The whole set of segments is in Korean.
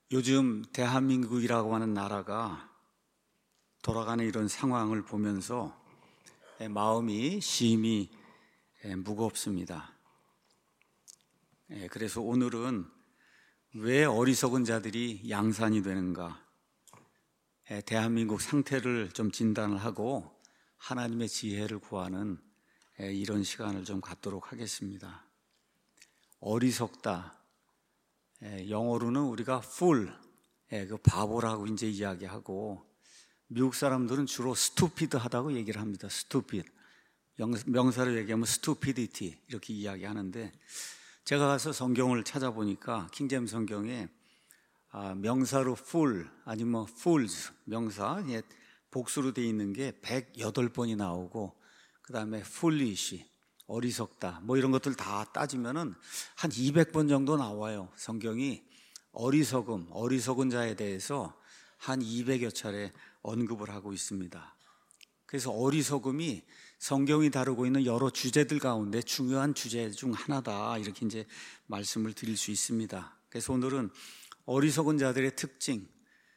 요즘 대한민국이라고 하는 나라가 돌아가는 이런 상황을 보면서 마음이 심히 무겁습니다. 그래서 오늘은 왜 어리석은 자들이 양산이 되는가, 대한민국 상태를 좀 진단을 하고 하나님의 지혜를 구하는 이런 시간을 좀 갖도록 하겠습니다. 어리석다, 영어로는 우리가 fool, 그 바보라고 이제 이야기하고, 미국 사람들은 주로 stupid하다고 얘기를 합니다. stupid. 명사로 얘기하면 stupidity 이렇게 이야기하는데, 제가 가서 성경을 찾아보니까 킹제임스 성경에 명사로 fool 아니면 fools 명사 복수로 되어 있는 게 108번이 나오고, 그 다음에 foolish 어리석다 뭐 이런 것들 다 따지면은 한 200번 정도 나와요. 성경이 어리석은 자에 대해서 한 200여 차례 언급을 하고 있습니다. 그래서 어리석음이 성경이 다루고 있는 여러 주제들 가운데 중요한 주제 중 하나다, 이렇게 이제 말씀을 드릴 수 있습니다. 그래서 오늘은 어리석은 자들의 특징,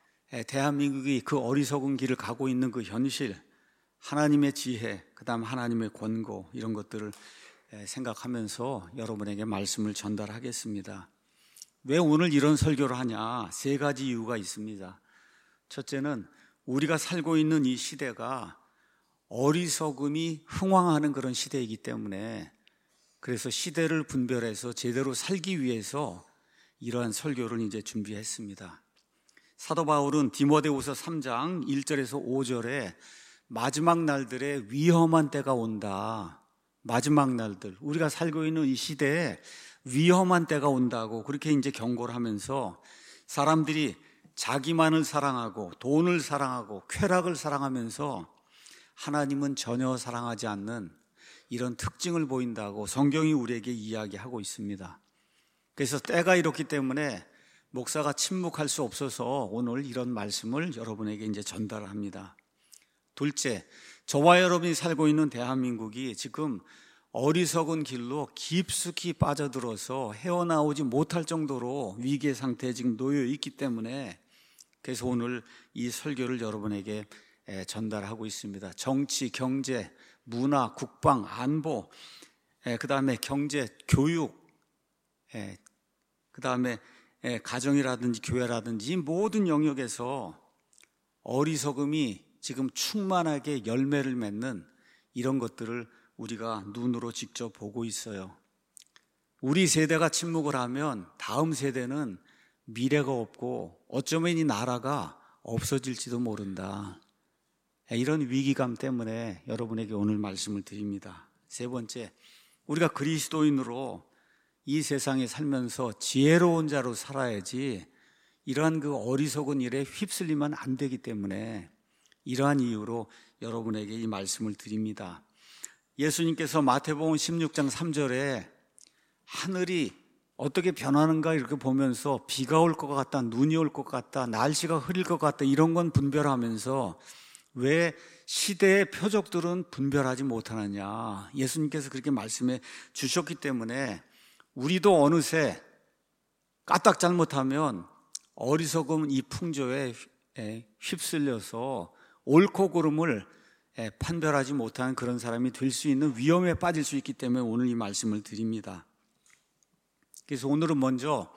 대한민국이 그 어리석은 길을 가고 있는 그 현실, 하나님의 지혜, 그 다음 하나님의 권고, 이런 것들을 생각하면서 여러분에게 말씀을 전달하겠습니다. 왜 오늘 이런 설교를 하냐? 세 가지 이유가 있습니다. 첫째는 우리가 살고 있는 이 시대가 어리석음이 흥왕하는 그런 시대이기 때문에, 그래서 시대를 분별해서 제대로 살기 위해서 이러한 설교를 이제 준비했습니다. 사도 바울은 디모데후서 3장 1절에서 5절에 마지막 날들에 위험한 때가 온다, 마지막 날들, 우리가 살고 있는 이 시대에 위험한 때가 온다고 그렇게 이제 경고를 하면서, 사람들이 자기만을 사랑하고 돈을 사랑하고 쾌락을 사랑하면서 하나님은 전혀 사랑하지 않는 이런 특징을 보인다고 성경이 우리에게 이야기하고 있습니다. 그래서 때가 이렇기 때문에 목사가 침묵할 수 없어서 오늘 이런 말씀을 여러분에게 이제 전달합니다. 둘째, 저와 여러분이 살고 있는 대한민국이 지금 어리석은 길로 깊숙이 빠져들어서 헤어나오지 못할 정도로 위기의 상태에 지금 놓여 있기 때문에, 그래서 오늘 이 설교를 여러분에게 전달하고 있습니다. 정치, 경제, 문화, 국방, 안보, 그 다음에 경제, 교육, 그 다음에 가정이라든지 교회라든지 모든 영역에서 어리석음이 지금 충만하게 열매를 맺는 이런 것들을 우리가 눈으로 직접 보고 있어요. 우리 세대가 침묵을 하면 다음 세대는 미래가 없고 어쩌면 이 나라가 없어질지도 모른다. 이런 위기감 때문에 여러분에게 오늘 말씀을 드립니다. 세 번째, 우리가 그리스도인으로 이 세상에 살면서 지혜로운 자로 살아야지 이러한 그 어리석은 일에 휩쓸리면 안 되기 때문에, 이러한 이유로 여러분에게 이 말씀을 드립니다. 예수님께서 마태복음 16장 3절에 하늘이 어떻게 변하는가 이렇게 보면서 비가 올 것 같다, 눈이 올 것 같다, 날씨가 흐릴 것 같다, 이런 건 분별하면서 왜 시대의 표적들은 분별하지 못하느냐, 예수님께서 그렇게 말씀해 주셨기 때문에 우리도 어느새 까딱 잘못하면 어리석은 이 풍조에 휩쓸려서 옳고 그름을 판별하지 못하는 그런 사람이 될 수 있는 위험에 빠질 수 있기 때문에 오늘 이 말씀을 드립니다. 그래서 오늘은 먼저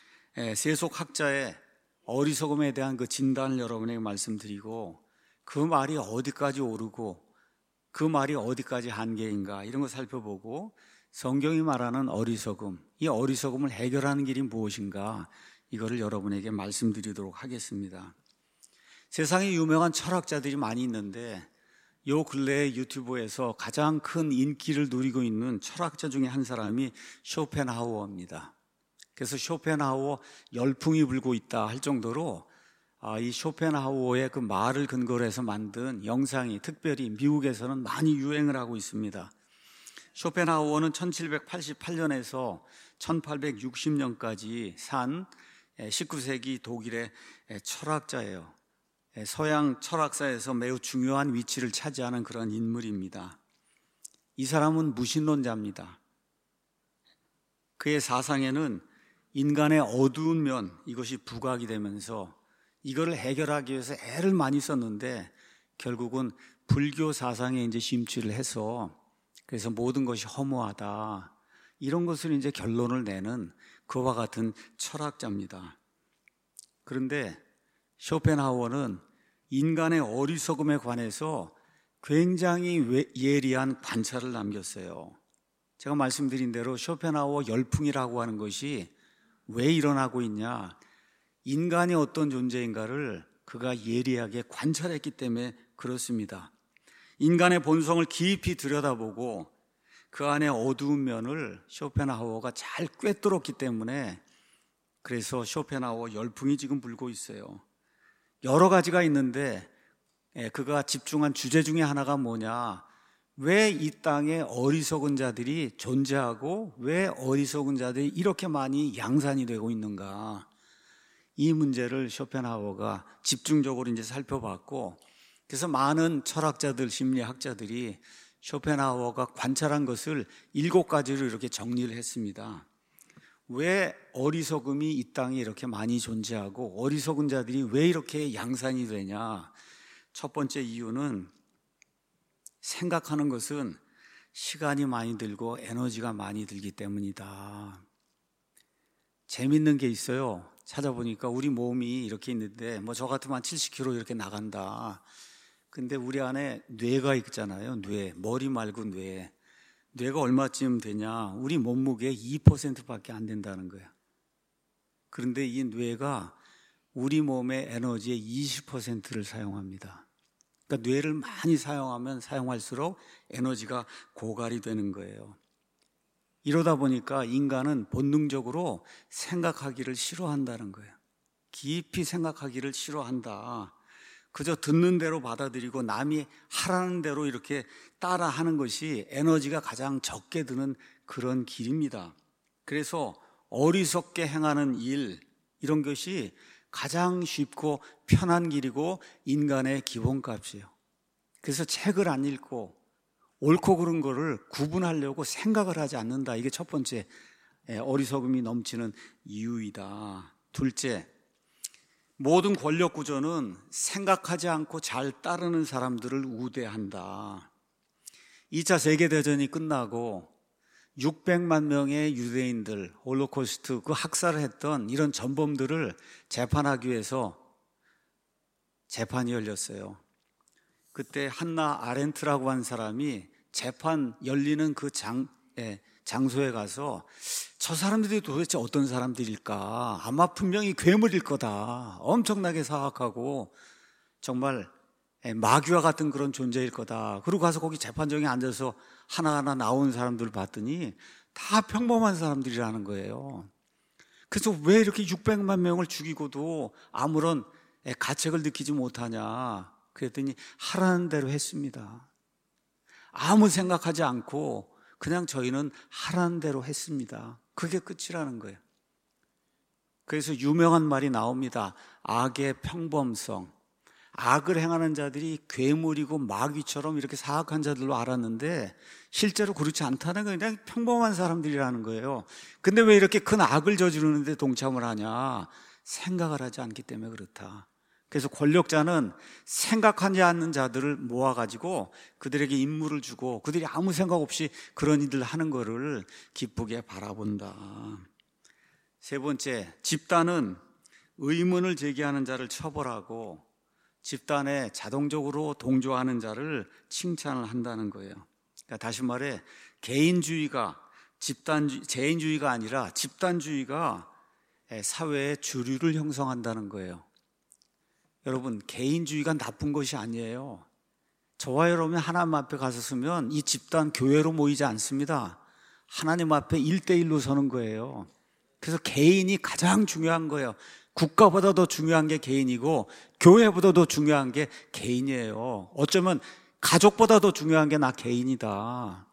세속학자의 어리석음에 대한 그 진단을 여러분에게 말씀드리고, 그 말이 어디까지 옳고 그 말이 어디까지 한계인가 이런 거 살펴보고, 성경이 말하는 어리석음, 이 어리석음을 해결하는 길이 무엇인가, 이거를 여러분에게 말씀드리도록 하겠습니다. 세상에 유명한 철학자들이 많이 있는데, 요 근래에 유튜브에서 가장 큰 인기를 누리고 있는 철학자 중에 한 사람이 쇼펜하우어입니다. 그래서 쇼펜하우어 열풍이 불고 있다 할 정도로 이 쇼펜하우어의 그 말을 근거로 해서 만든 영상이 특별히 미국에서는 많이 유행을 하고 있습니다. 쇼펜하우어는 1788년에서 1860년까지 산 19세기 독일의 철학자예요. 서양 철학사에서 매우 중요한 위치를 차지하는 그런 인물입니다. 이 사람은 무신론자입니다. 그의 사상에는 인간의 어두운 면, 이것이 부각이 되면서 이거를 해결하기 위해서 애를 많이 썼는데 결국은 불교 사상에 이제 심취를 해서 그래서 모든 것이 허무하다, 이런 것을 이제 결론을 내는 그와 같은 철학자입니다. 그런데 쇼펜하우어는 인간의 어리석음에 관해서 굉장히 예리한 관찰을 남겼어요. 제가 말씀드린 대로 쇼펜하우어 열풍이라고 하는 것이 왜 일어나고 있냐, 인간이 어떤 존재인가를 그가 예리하게 관찰했기 때문에 그렇습니다. 인간의 본성을 깊이 들여다보고 그 안에 어두운 면을 쇼펜하우어가 잘 꿰뚫었기 때문에 그래서 쇼펜하우어 열풍이 지금 불고 있어요. 여러 가지가 있는데 그가 집중한 주제 중에 하나가 뭐냐, 왜 이 땅에 어리석은 자들이 존재하고 왜 어리석은 자들이 이렇게 많이 양산이 되고 있는가, 이 문제를 쇼펜하우어가 집중적으로 이제 살펴봤고, 그래서 많은 철학자들, 심리학자들이 쇼펜하우어가 관찰한 것을 7가지로 이렇게 정리를 했습니다. 왜 어리석음이 이 땅에 이렇게 많이 존재하고 어리석은 자들이 왜 이렇게 양산이 되냐? 첫 번째 이유는 생각하는 것은 시간이 많이 들고 에너지가 많이 들기 때문이다. 재밌는 게 있어요. 찾아보니까 우리 몸이 이렇게 있는데 저 같으면 한 70kg 이렇게 나간다. 근데 우리 안에 뇌가 있잖아요. 뇌, 머리 말고 뇌. 뇌가 얼마쯤 되냐? 우리 몸무게의 2%밖에 안 된다는 거예요. 그런데 이 뇌가 우리 몸의 에너지의 20%를 사용합니다. 그러니까 뇌를 많이 사용하면 사용할수록 에너지가 고갈이 되는 거예요. 이러다 보니까 인간은 본능적으로 생각하기를 싫어한다는 거예요. 깊이 생각하기를 싫어한다. 그저 듣는 대로 받아들이고 남이 하라는 대로 이렇게 따라하는 것이 에너지가 가장 적게 드는 그런 길입니다. 그래서 어리석게 행하는 일, 이런 것이 가장 쉽고 편한 길이고 인간의 기본값이에요. 그래서 책을 안 읽고 옳고 그른 거를 구분하려고 생각을 하지 않는다. 이게 첫 번째 어리석음이 넘치는 이유이다. 둘째, 모든 권력 구조는 생각하지 않고 잘 따르는 사람들을 우대한다. 2차 세계대전이 끝나고 600만 명의 유대인들, 홀로코스트 그 학살을 했던 이런 전범들을 재판하기 위해서 재판이 열렸어요. 그때 한나 아렌트라고 한 사람이 재판 열리는 그 장소에 가서 저 사람들이 도대체 어떤 사람들일까? 아마 분명히 괴물일 거다. 엄청나게 사악하고 정말 마귀와 같은 그런 존재일 거다. 그리고 가서 거기 재판정에 앉아서 하나하나 나온 사람들을 봤더니 다 평범한 사람들이라는 거예요. 그래서 왜 이렇게 600만 명을 죽이고도 아무런 가책을 느끼지 못하냐? 그랬더니 하라는 대로 했습니다. 아무 생각하지 않고 그냥 저희는 하라는 대로 했습니다. 그게 끝이라는 거예요. 그래서 유명한 말이 나옵니다. 악의 평범성. 악을 행하는 자들이 괴물이고 마귀처럼 이렇게 사악한 자들로 알았는데 실제로 그렇지 않다는 거예요. 그냥 평범한 사람들이라는 거예요. 근데 왜 이렇게 큰 악을 저지르는데 동참을 하냐? 생각을 하지 않기 때문에 그렇다. 그래서 권력자는 생각하지 않는 자들을 모아가지고 그들에게 임무를 주고 그들이 아무 생각 없이 그런 일을 하는 거를 기쁘게 바라본다. 세 번째, 집단은 의문을 제기하는 자를 처벌하고 집단에 자동적으로 동조하는 자를 칭찬을 한다는 거예요. 그러니까 다시 말해 개인주의가 개인주의가 아니라 집단주의가 사회의 주류를 형성한다는 거예요. 여러분, 개인주의가 나쁜 것이 아니에요. 저와 여러분이 하나님 앞에 가서 서면 이 집단 교회로 모이지 않습니다. 하나님 앞에 1대1로 서는 거예요. 그래서 개인이 가장 중요한 거예요. 국가보다 더 중요한 게 개인이고 교회보다 더 중요한 게 개인이에요. 어쩌면 가족보다 더 중요한 게 나 개인이다.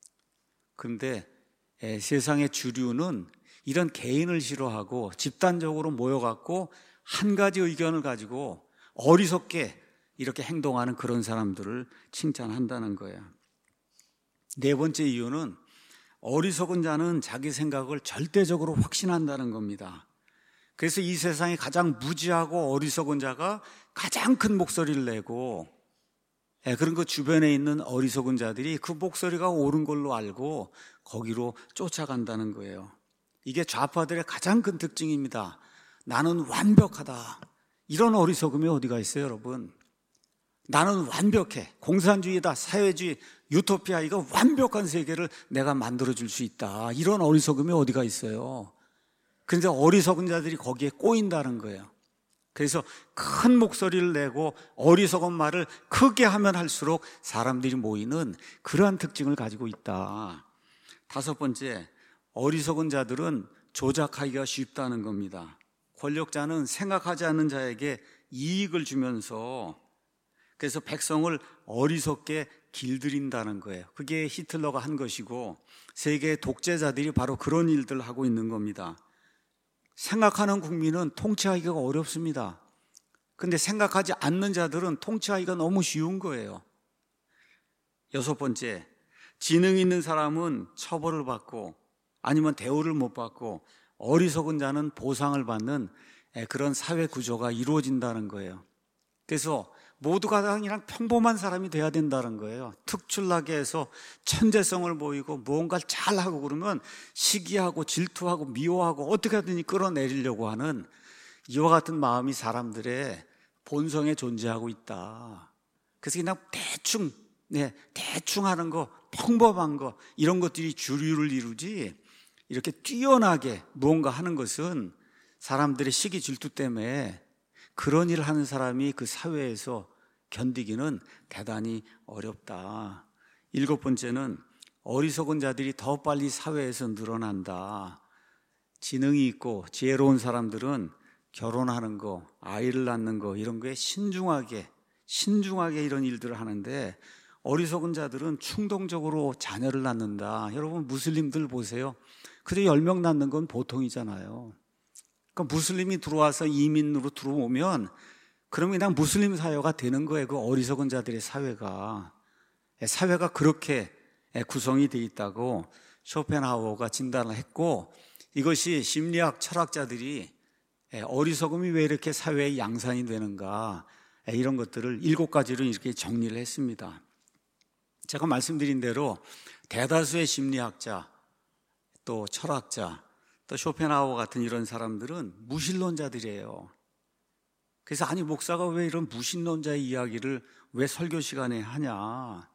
그런데 세상의 주류는 이런 개인을 싫어하고 집단적으로 모여갖고 한 가지 의견을 가지고 어리석게 이렇게 행동하는 그런 사람들을 칭찬한다는 거예요. 네 번째 이유는 어리석은 자는 자기 생각을 절대적으로 확신한다는 겁니다. 그래서 이 세상에 가장 무지하고 어리석은 자가 가장 큰 목소리를 내고, 그런 그 주변에 있는 어리석은 자들이 그 목소리가 옳은 걸로 알고 거기로 쫓아간다는 거예요. 이게 좌파들의 가장 큰 특징입니다. 나는 완벽하다. 이런 어리석음이 어디가 있어요, 여러분? 나는 완벽해. 공산주의다, 사회주의, 유토피아, 이거 완벽한 세계를 내가 만들어줄 수 있다. 이런 어리석음이 어디가 있어요? 그런데 어리석은 자들이 거기에 꼬인다는 거예요. 그래서 큰 목소리를 내고 어리석은 말을 크게 하면 할수록 사람들이 모이는 그러한 특징을 가지고 있다. 다섯 번째, 어리석은 자들은 조작하기가 쉽다는 겁니다. 권력자는 생각하지 않는 자에게 이익을 주면서, 그래서 백성을 어리석게 길들인다는 거예요. 그게 히틀러가 한 것이고, 세계의 독재자들이 바로 그런 일들을 하고 있는 겁니다. 생각하는 국민은 통치하기가 어렵습니다. 근데 생각하지 않는 자들은 통치하기가 너무 쉬운 거예요. 여섯 번째, 지능 있는 사람은 처벌을 받고 아니면 대우를 못 받고 어리석은 자는 보상을 받는 그런 사회 구조가 이루어진다는 거예요. 그래서 모두가 그냥 평범한 사람이 돼야 된다는 거예요. 특출나게 해서 천재성을 보이고 무언가를 잘하고 그러면 시기하고 질투하고 미워하고 어떻게 하든지 끌어내리려고 하는 이와 같은 마음이 사람들의 본성에 존재하고 있다. 그래서 그냥 대충 하는 거, 평범한 거, 이런 것들이 주류를 이루지, 이렇게 뛰어나게 무언가 하는 것은 사람들의 시기 질투 때문에 그런 일을 하는 사람이 그 사회에서 견디기는 대단히 어렵다. 일곱 번째는 어리석은 자들이 더 빨리 사회에서 늘어난다. 지능이 있고 지혜로운 사람들은 결혼하는 거, 아이를 낳는 거, 이런 거에 신중하게 이런 일들을 하는데, 어리석은 자들은 충동적으로 자녀를 낳는다. 여러분, 무슬림들 보세요. 그래 10명 낳는 건 보통이잖아요. 그러니까 무슬림이 들어와서 이민으로 들어오면 그러면 그냥 무슬림 사회가 되는 거예요. 그 어리석은 자들의 사회가 그렇게 구성이 되어 있다고 쇼펜하우어가 진단을 했고, 이것이 심리학 철학자들이 어리석음이 왜 이렇게 사회의 양산이 되는가, 이런 것들을 7가지로 이렇게 정리를 했습니다. 제가 말씀드린 대로 대다수의 심리학자, 또 철학자, 또 쇼펜하우어 같은 이런 사람들은 무신론자들이에요. 그래서 아니, 목사가 왜 이런 무신론자의 이야기를 왜 설교 시간에 하냐?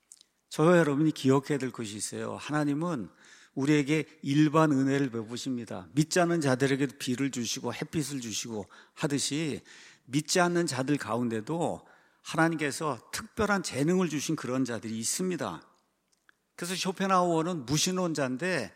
저와 여러분이 기억해야 될 것이 있어요. 하나님은 우리에게 일반 은혜를 베푸십니다. 믿지 않는 자들에게도 비를 주시고 햇빛을 주시고 하듯이 믿지 않는 자들 가운데도 하나님께서 특별한 재능을 주신 그런 자들이 있습니다. 그래서 쇼펜하우어는 무신론자인데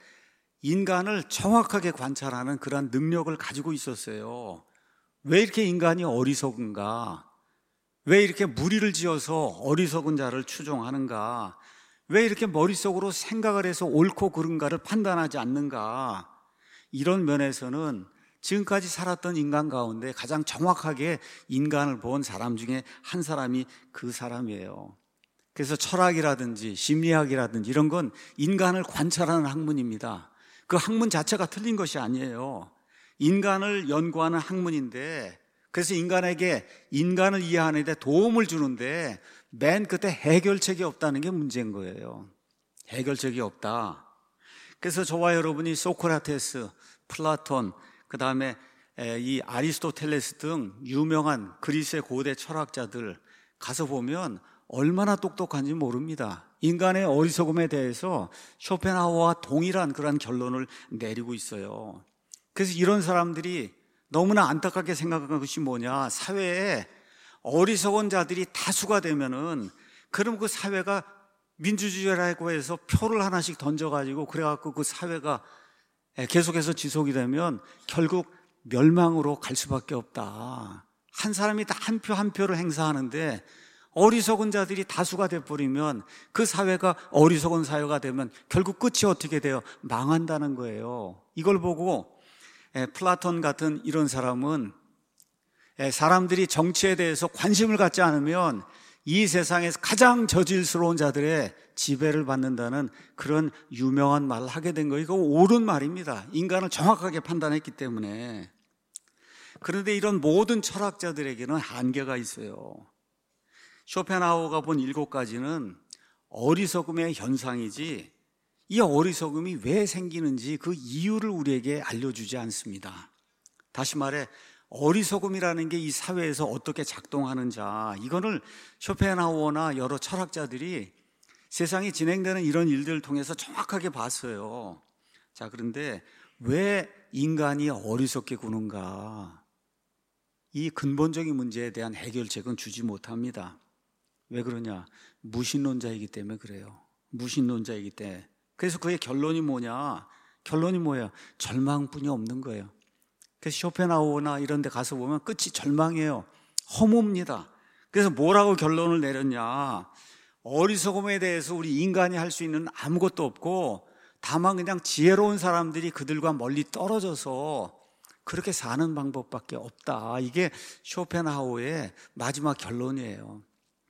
인간을 정확하게 관찰하는 그런 능력을 가지고 있었어요. 왜 이렇게 인간이 어리석은가? 왜 이렇게 무리를 지어서 어리석은 자를 추종하는가? 왜 이렇게 머릿속으로 생각을 해서 옳고 그른가를 판단하지 않는가? 이런 면에서는 지금까지 살았던 인간 가운데 가장 정확하게 인간을 본 사람 중에 한 사람이 그 사람이에요. 그래서 철학이라든지 심리학이라든지 이런 건 인간을 관찰하는 학문입니다. 그 학문 자체가 틀린 것이 아니에요. 인간을 연구하는 학문인데, 그래서 인간에게 인간을 이해하는 데 도움을 주는데 맨 끝에 해결책이 없다는 게 문제인 거예요. 해결책이 없다. 그래서 저와 여러분이 소크라테스, 플라톤, 그 다음에 이 아리스토텔레스 등 유명한 그리스의 고대 철학자들 가서 보면 얼마나 똑똑한지 모릅니다. 인간의 어리석음에 대해서 쇼펜하우어와 동일한 그런 결론을 내리고 있어요. 그래서 이런 사람들이 너무나 안타깝게 생각한 것이 뭐냐, 사회에 어리석은 자들이 다수가 되면은 그럼 그 사회가 민주주의라고 해서 표를 하나씩 던져가지고 그래갖고 그 사회가 계속해서 지속이 되면 결국 멸망으로 갈 수밖에 없다. 한 사람이 다 한 표 한 표를 행사하는데 어리석은 자들이 다수가 돼버리면 그 사회가 어리석은 사회가 되면 결국 끝이 어떻게 돼요? 망한다는 거예요. 이걸 보고 플라톤 같은 이런 사람은 사람들이 정치에 대해서 관심을 갖지 않으면 이 세상에서 가장 저질스러운 자들의 지배를 받는다는 그런 유명한 말을 하게 된 거예요. 이거 옳은 말입니다. 인간을 정확하게 판단했기 때문에. 그런데 이런 모든 철학자들에게는 한계가 있어요. 쇼펜하우어가 본 7가지는 어리석음의 현상이지, 이 어리석음이 왜 생기는지 그 이유를 우리에게 알려주지 않습니다. 다시 말해, 어리석음이라는 게 이 사회에서 어떻게 작동하는지, 이거를 쇼펜하우어나 여러 철학자들이 세상에 진행되는 이런 일들을 통해서 정확하게 봤어요. 자, 그런데 왜 인간이 어리석게 구는가? 이 근본적인 문제에 대한 해결책은 주지 못합니다. 왜 그러냐? 무신론자이기 때문에 그래요. 무신론자이기 때문에. 그래서 그의 결론이 뭐냐? 결론이 뭐예요? 절망뿐이 없는 거예요. 그래서 쇼펜하우어나 이런 데 가서 보면 끝이 절망이에요. 허무입니다. 그래서 뭐라고 결론을 내렸냐? 어리석음에 대해서 우리 인간이 할 수 있는 아무것도 없고, 다만 그냥 지혜로운 사람들이 그들과 멀리 떨어져서 그렇게 사는 방법밖에 없다. 이게 쇼펜하우어의 마지막 결론이에요.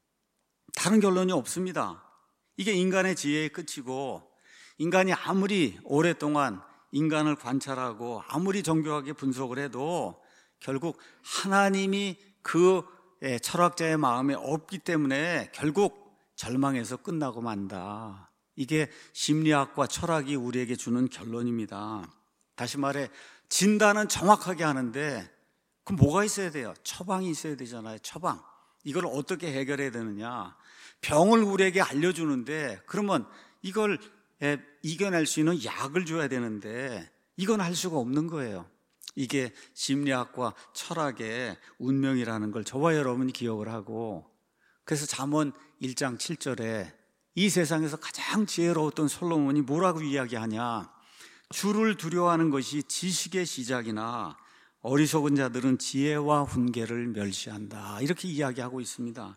다른 결론이 없습니다. 이게 인간의 지혜의 끝이고, 인간이 아무리 오랫동안 인간을 관찰하고 아무리 정교하게 분석을 해도 결국 하나님이 그 철학자의 마음에 없기 때문에 결국 절망해서 끝나고 만다. 이게 심리학과 철학이 우리에게 주는 결론입니다. 다시 말해, 진단은 정확하게 하는데 그럼 뭐가 있어야 돼요? 처방이 있어야 되잖아요. 처방. 이걸 어떻게 해결해야 되느냐? 병을 우리에게 알려주는데 그러면 이걸 이겨낼 수 있는 약을 줘야 되는데 이건 할 수가 없는 거예요. 이게 심리학과 철학의 운명이라는 걸 저와 여러분이 기억을 하고, 그래서 잠언 1장 7절에 이 세상에서 가장 지혜로웠던 솔로몬이 뭐라고 이야기하냐? 주를 두려워하는 것이 지식의 시작이나 어리석은 자들은 지혜와 훈계를 멸시한다. 이렇게 이야기하고 있습니다.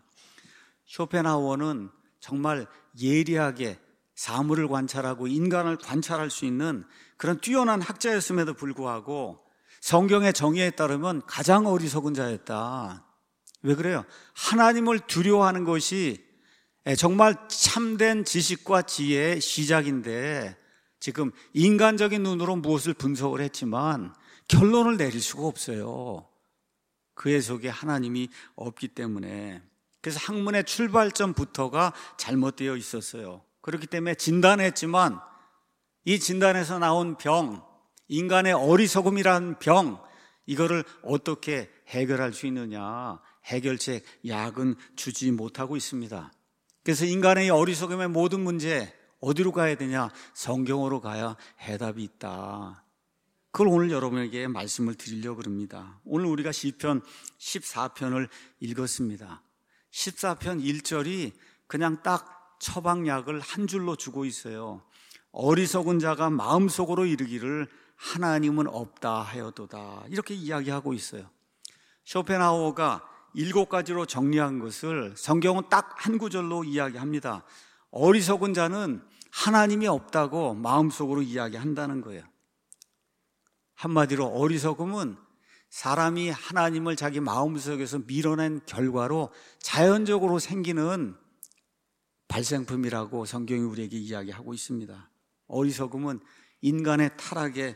쇼펜하우어는 정말 예리하게 사물을 관찰하고 인간을 관찰할 수 있는 그런 뛰어난 학자였음에도 불구하고 성경의 정의에 따르면 가장 어리석은 자였다. 왜 그래요? 하나님을 두려워하는 것이 정말 참된 지식과 지혜의 시작인데 지금 인간적인 눈으로 무엇을 분석을 했지만 결론을 내릴 수가 없어요. 그의 속에 하나님이 없기 때문에. 그래서 학문의 출발점부터가 잘못되어 있었어요. 그렇기 때문에 진단했지만 이 진단에서 나온 병, 인간의 어리석음이라는 병, 이거를 어떻게 해결할 수 있느냐? 해결책, 약은 주지 못하고 있습니다. 그래서 인간의 어리석음의 모든 문제 어디로 가야 되냐? 성경으로 가야 해답이 있다. 그걸 오늘 여러분에게 말씀을 드리려고 합니다. 오늘 우리가 시편 14편을 읽었습니다. 14편 1절이 그냥 딱 처방약을 한 줄로 주고 있어요. 어리석은 자가 마음속으로 이르기를 하나님은 없다 하여도다. 이렇게 이야기하고 있어요. 쇼펜하우어가 7가지로 정리한 것을 성경은 딱 한 구절로 이야기합니다. 어리석은 자는 하나님이 없다고 마음속으로 이야기한다는 거예요. 한마디로 어리석음은 사람이 하나님을 자기 마음속에서 밀어낸 결과로 자연적으로 생기는 발생품이라고 성경이 우리에게 이야기하고 있습니다. 어리석음은 인간의 타락의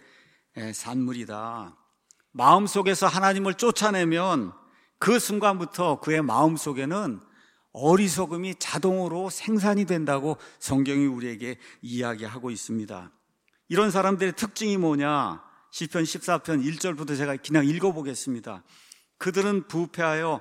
산물이다. 마음속에서 하나님을 쫓아내면 그 순간부터 그의 마음속에는 어리석음이 자동으로 생산이 된다고 성경이 우리에게 이야기하고 있습니다. 이런 사람들의 특징이 뭐냐? 시편 14편 1절부터 제가 그냥 읽어보겠습니다. 그들은 부패하여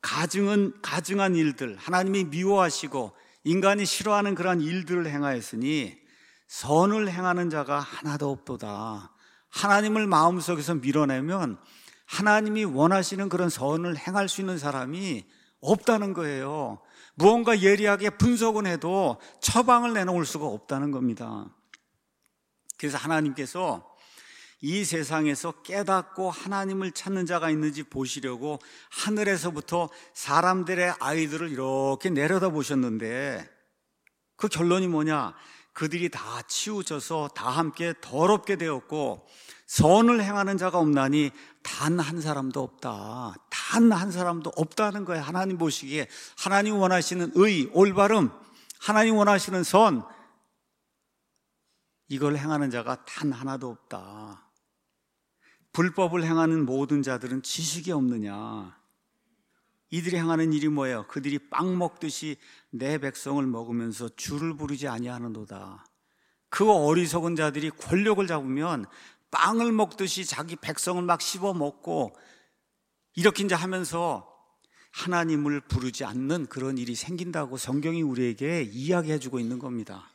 가증한 일들, 하나님이 미워하시고 인간이 싫어하는 그러한 일들을 행하였으니 선을 행하는 자가 하나도 없도다. 하나님을 마음속에서 밀어내면 하나님이 원하시는 그런 선을 행할 수 있는 사람이 없다는 거예요. 무언가 예리하게 분석은 해도 처방을 내놓을 수가 없다는 겁니다. 그래서 하나님께서 이 세상에서 깨닫고 하나님을 찾는 자가 있는지 보시려고 하늘에서부터 사람들의 아이들을 이렇게 내려다보셨는데 그 결론이 뭐냐? 그들이 다 치우쳐서 다 함께 더럽게 되었고 선을 행하는 자가 없나니 단 한 사람도 없다. 다 단 한 사람도 없다는 거예요. 하나님 보시기에 하나님 원하시는 의, 올바름, 하나님 원하시는 선, 이걸 행하는 자가 단 하나도 없다. 불법을 행하는 모든 자들은 지식이 없느냐? 이들이 행하는 일이 뭐예요? 그들이 빵 먹듯이 내 백성을 먹으면서 주를 부르지 아니하는도다. 그 어리석은 자들이 권력을 잡으면 빵을 먹듯이 자기 백성을 막 씹어 먹고 이렇게 이제 하면서 하나님을 부르지 않는 그런 일이 생긴다고 성경이 우리에게 이야기해 주고 있는 겁니다.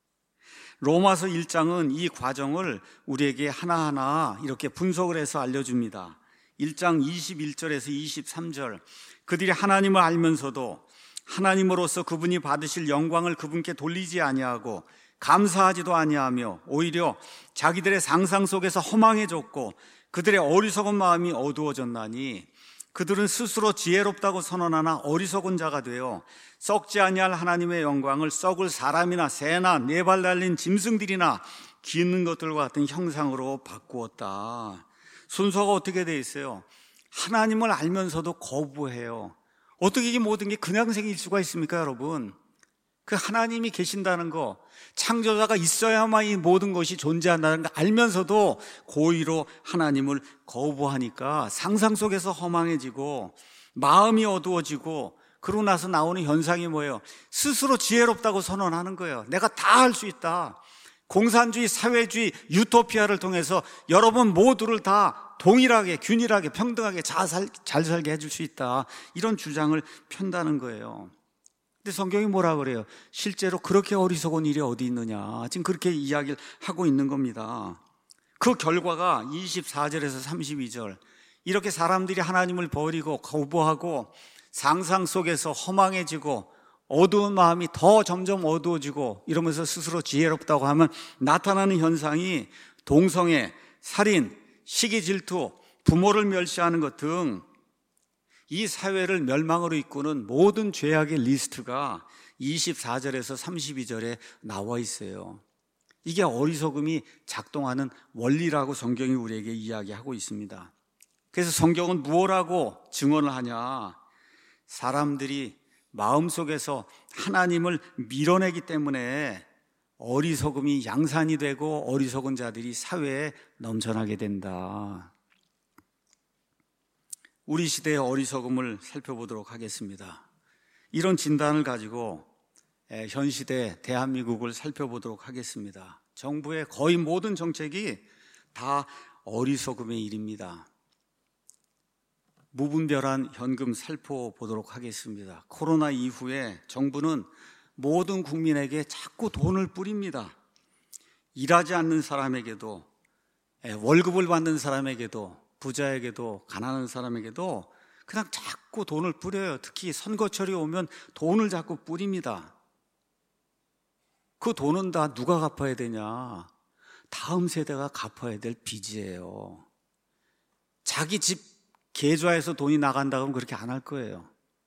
로마서 1장은 이 과정을 우리에게 하나하나 이렇게 분석을 해서 알려줍니다. 1장 21절에서 23절, 그들이 하나님을 알면서도 하나님으로서 그분이 받으실 영광을 그분께 돌리지 아니하고 감사하지도 아니하며 오히려 자기들의 상상 속에서 허망해졌고 그들의 어리석은 마음이 어두워졌나니 그들은 스스로 지혜롭다고 선언하나 어리석은 자가 되어 썩지 아니할 하나님의 영광을 썩을 사람이나 새나 네 발 달린 짐승들이나 기는 것들과 같은 형상으로 바꾸었다. 순서가 어떻게 돼 있어요? 하나님을 알면서도 거부해요. 어떻게 이 모든 게 그냥 생길 수가 있습니까, 여러분? 그 하나님이 계신다는 거, 창조자가 있어야만 이 모든 것이 존재한다는 거 알면서도 고의로 하나님을 거부하니까 상상 속에서 허망해지고 마음이 어두워지고 그러고 나서 나오는 현상이 뭐예요? 스스로 지혜롭다고 선언하는 거예요. 내가 다 할 수 있다. 공산주의, 사회주의, 유토피아를 통해서 여러분 모두를 다 동일하게, 균일하게, 평등하게 잘 살게 해줄 수 있다. 이런 주장을 편다는 거예요. 근데 성경이 뭐라 그래요? 실제로 그렇게 어리석은 일이 어디 있느냐? 지금 그렇게 이야기를 하고 있는 겁니다. 그 결과가 24절에서 32절, 이렇게 사람들이 하나님을 버리고 거부하고 상상 속에서 허망해지고 어두운 마음이 더 점점 어두워지고 이러면서 스스로 지혜롭다고 하면 나타나는 현상이 동성애, 살인, 시기 질투, 부모를 멸시하는 것 등 이 사회를 멸망으로 이끄는 모든 죄악의 리스트가 24절에서 32절에 나와 있어요. 이게 어리석음이 작동하는 원리라고 성경이 우리에게 이야기하고 있습니다. 그래서 성경은 무엇라고 증언을 하냐? 사람들이 마음속에서 하나님을 밀어내기 때문에 어리석음이 양산이 되고 어리석은 자들이 사회에 넘쳐나게 된다. 우리 시대의 어리석음을 살펴보도록 하겠습니다. 이런 진단을 가지고 현 시대 대한민국을 살펴보도록 하겠습니다. 정부의 거의 모든 정책이 다 어리석음의 일입니다. 무분별한 현금 살펴보도록 하겠습니다. 코로나 이후에 정부는 모든 국민에게 자꾸 돈을 뿌립니다. 일하지 않는 사람에게도, 월급을 받는 사람에게도, 부자에게도, 가난한 사람에게도 그냥 자꾸 돈을 뿌려요. 특히 선거철이 오면 돈을 자꾸 뿌립니다. 그 돈은 다 누가 갚아야 되냐? 다음 세대가 갚아야 될 빚이에요. 자기 집 계좌에서 돈이 나간다 그러면 그렇게 안 할 거예요.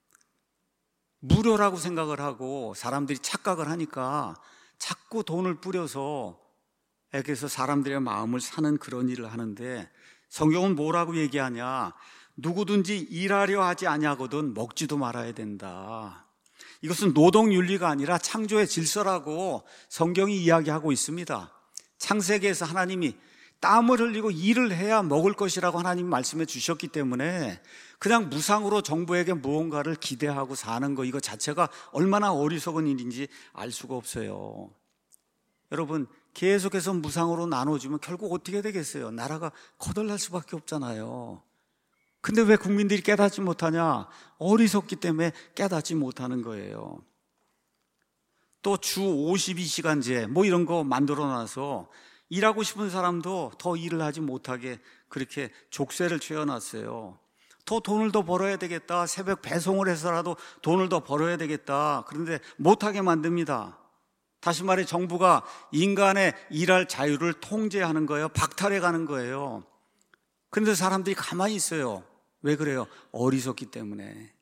무료라고 생각을 하고 사람들이 착각을 하니까 자꾸 돈을 뿌려서 그래서 사람들의 마음을 사는 그런 일을 하는데 성경은 뭐라고 얘기하냐? 누구든지 일하려 하지 아니하거든 먹지도 말아야 된다. 이것은 노동윤리가 아니라 창조의 질서라고 성경이 이야기하고 있습니다. 창세기에서 하나님이 땀을 흘리고 일을 해야 먹을 것이라고 하나님이 말씀해 주셨기 때문에 그냥 무상으로 정부에게 무언가를 기대하고 사는 거, 이거 자체가 얼마나 어리석은 일인지 알 수가 없어요. 여러분, 계속해서 무상으로 나눠주면 결국 어떻게 되겠어요? 나라가 거덜날 수밖에 없잖아요. 근데 왜 국민들이 깨닫지 못하냐? 어리석기 때문에 깨닫지 못하는 거예요. 또 주 52시간제 뭐 이런 거 만들어놔서 일하고 싶은 사람도 더 일을 하지 못하게 그렇게 족쇄를 채워놨어요. 더 돈을 더 벌어야 되겠다. 새벽 배송을 해서라도 돈을 더 벌어야 되겠다. 그런데 못하게 만듭니다. 다시 말해 정부가 인간의 일할 자유를 통제하는 거예요. 박탈해가는 거예요. 그런데 사람들이 가만히 있어요. 왜 그래요? 어리석기 때문에.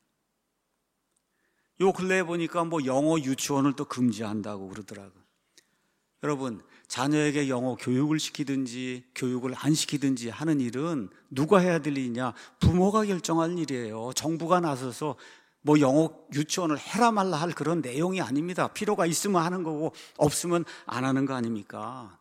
요 근래에 보니까 뭐 영어 유치원을 또 금지한다고 그러더라고요. 여러분, 자녀에게 영어 교육을 시키든지 교육을 안 시키든지 하는 일은 누가 해야 될 일이냐? 부모가 결정할 일이에요. 정부가 나서서 뭐 영어 유치원을 해라 말라 할 그런 내용이 아닙니다. 필요가 있으면 하는 거고 없으면 안 하는 거 아닙니까?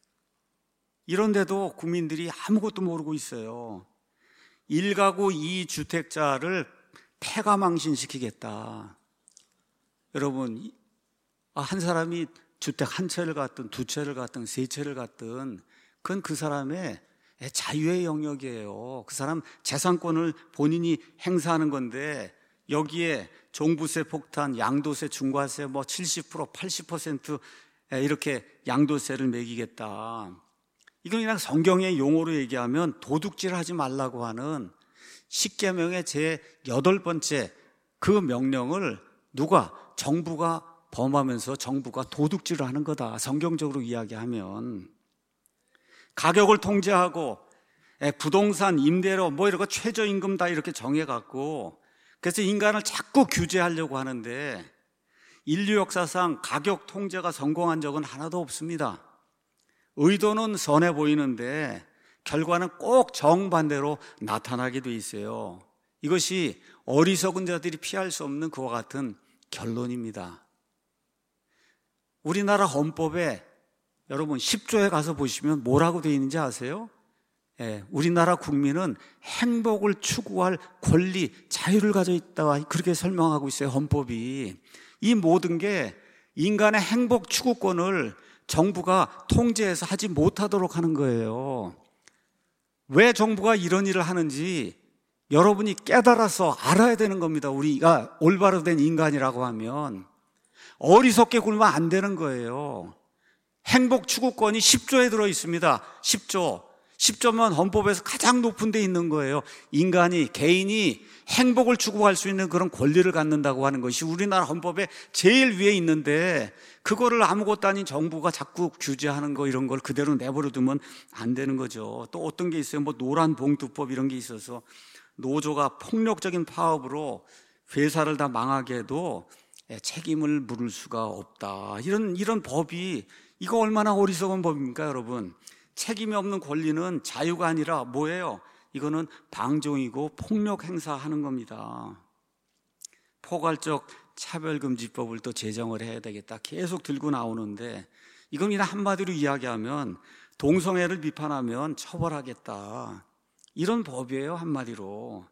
이런데도 국민들이 아무것도 모르고 있어요. 1가구 2주택자를 폐가망신시키겠다. 여러분, 한 사람이 주택 한 채를 갖든 두 채를 갖든 세 채를 갖든 그건 그 사람의 자유의 영역이에요. 그 사람 재산권을 본인이 행사하는 건데 여기에 종부세 폭탄, 양도세, 중과세 뭐 70%, 80% 이렇게 양도세를 매기겠다. 이건 그냥 성경의 용어로 얘기하면 도둑질 하지 말라고 하는 10계명의 제 8번째 그 명령을 누가? 정부가 범하면서 정부가 도둑질을 하는 거다. 성경적으로 이야기하면. 가격을 통제하고 부동산, 임대료 뭐 이런 거 최저임금 다 이렇게 정해갖고 그래서 인간을 자꾸 규제하려고 하는데 인류 역사상 가격 통제가 성공한 적은 하나도 없습니다. 의도는 선해 보이는데 결과는 꼭 정반대로 나타나게 돼 있어요. 이것이 어리석은 자들이 피할 수 없는 그와 같은 결론입니다. 우리나라 헌법에 여러분 10조에 가서 보시면 뭐라고 되어 있는지 아세요? 우리나라 국민은 행복을 추구할 권리, 자유를 가져 있다 그렇게 설명하고 있어요. 헌법이. 이 모든 게 인간의 행복 추구권을 정부가 통제해서 하지 못하도록 하는 거예요. 왜 정부가 이런 일을 하는지 여러분이 깨달아서 알아야 되는 겁니다. 우리가 올바로 된 인간이라고 하면 어리석게 굴면 안 되는 거예요. 행복 추구권이 10조에 들어 있습니다. 10조면 헌법에서 가장 높은 데 있는 거예요. 인간이, 개인이 행복을 추구할 수 있는 그런 권리를 갖는다고 하는 것이 우리나라 헌법에 제일 위에 있는데 그거를 아무것도 아닌 정부가 자꾸 규제하는 거 이런 걸 그대로 내버려 두면 안 되는 거죠. 또 어떤 게 있어요. 뭐 노란봉투법 이런 게 있어서 노조가 폭력적인 파업으로 회사를 다 망하게 해도 책임을 물을 수가 없다. 이런 법이 이거 얼마나 어리석은 법입니까, 여러분? 책임이 없는 권리는 자유가 아니라 뭐예요? 이거는 방종이고 폭력 행사하는 겁니다. 포괄적 차별금지법을 또 제정을 해야 되겠다. 계속 들고 나오는데 이건 그냥 한마디로 이야기하면 동성애를 비판하면 처벌하겠다. 이런 법이에요, 한마디로.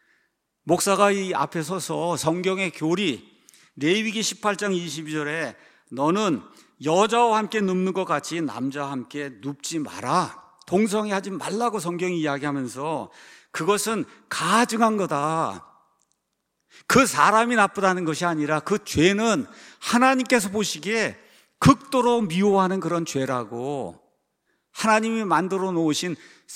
목사가 이 앞에 서서 성경의 교리, 레위기 18장 22절에 너는 여자와 함께 눕는 것 같이 남자와 함께 눕지 마라. 동성애 하지 말라고 성경이 이야기하면서 그것은 가증한 거다. 그 사람이 나쁘다는 것이 아니라 그 죄는 하나님께서 보시기에 극도로 미워하는 그런 죄라고. 하나님이 만들어 놓으신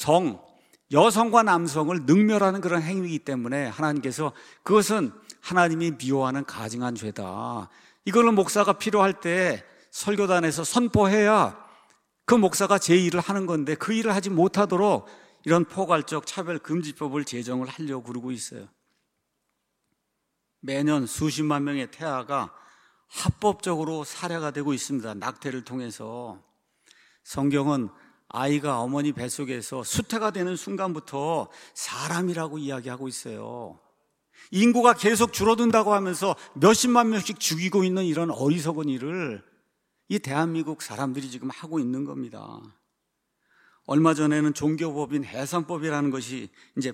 여성과 남성을 능멸하는 그런 행위이기 때문에 하나님께서 그것은 하나님이 미워하는 가증한 죄다. 이거를 목사가 필요할 때 설교단에서 선포해야 그 목사가 제 일을 하는 건데 그 일을 하지 못하도록 이런 포괄적 차별금지법을 제정을 하려고 그러고 있어요. 매년 수십만 명의 태아가 합법적으로 살해가 되고 있습니다. 낙태를 통해서. 성경은 아이가 어머니 뱃속에서 수태가 되는 순간부터 사람이라고 이야기하고 있어요. 인구가 계속 줄어든다고 하면서 몇십만 명씩 죽이고 있는 이런 어리석은 일을 이 대한민국 사람들이 지금 하고 있는 겁니다. 얼마 전에는 종교법인 해산법이라는 것이 이제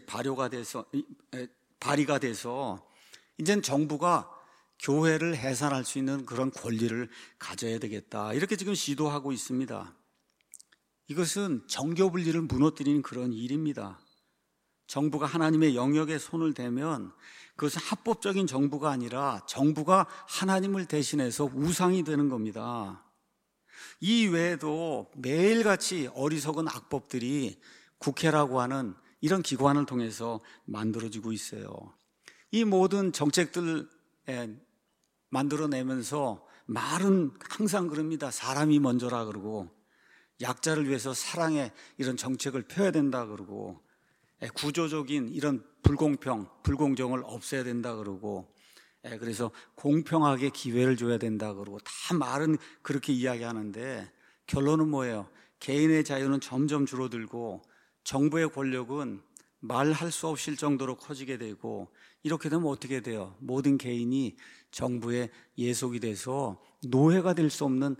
발의가 돼서 이제는 정부가 교회를 해산할 수 있는 그런 권리를 가져야 되겠다. 이렇게 지금 시도하고 있습니다. 이것은 정교 분리를 무너뜨리는 그런 일입니다. 정부가 하나님의 영역에 손을 대면 그것은 합법적인 정부가 아니라 정부가 하나님을 대신해서 우상이 되는 겁니다. 이 외에도 매일같이 어리석은 악법들이 국회라고 하는 이런 기관을 통해서 만들어지고 있어요. 이 모든 정책들 만들어내면서 말은 항상 그럽니다. 사람이 먼저라 그러고 약자를 위해서 사랑의 이런 정책을 펴야 된다 그러고 구조적인 이런 불공정을 없애야 된다 그러고 그래서 공평하게 기회를 줘야 된다 그러고 다 말은 그렇게 이야기하는데 결론은 뭐예요? 개인의 자유는 점점 줄어들고 정부의 권력은 말할 수 없을 정도로 커지게 되고, 이렇게 되면 어떻게 돼요? 모든 개인이 정부의 예속이 돼서 노예가 될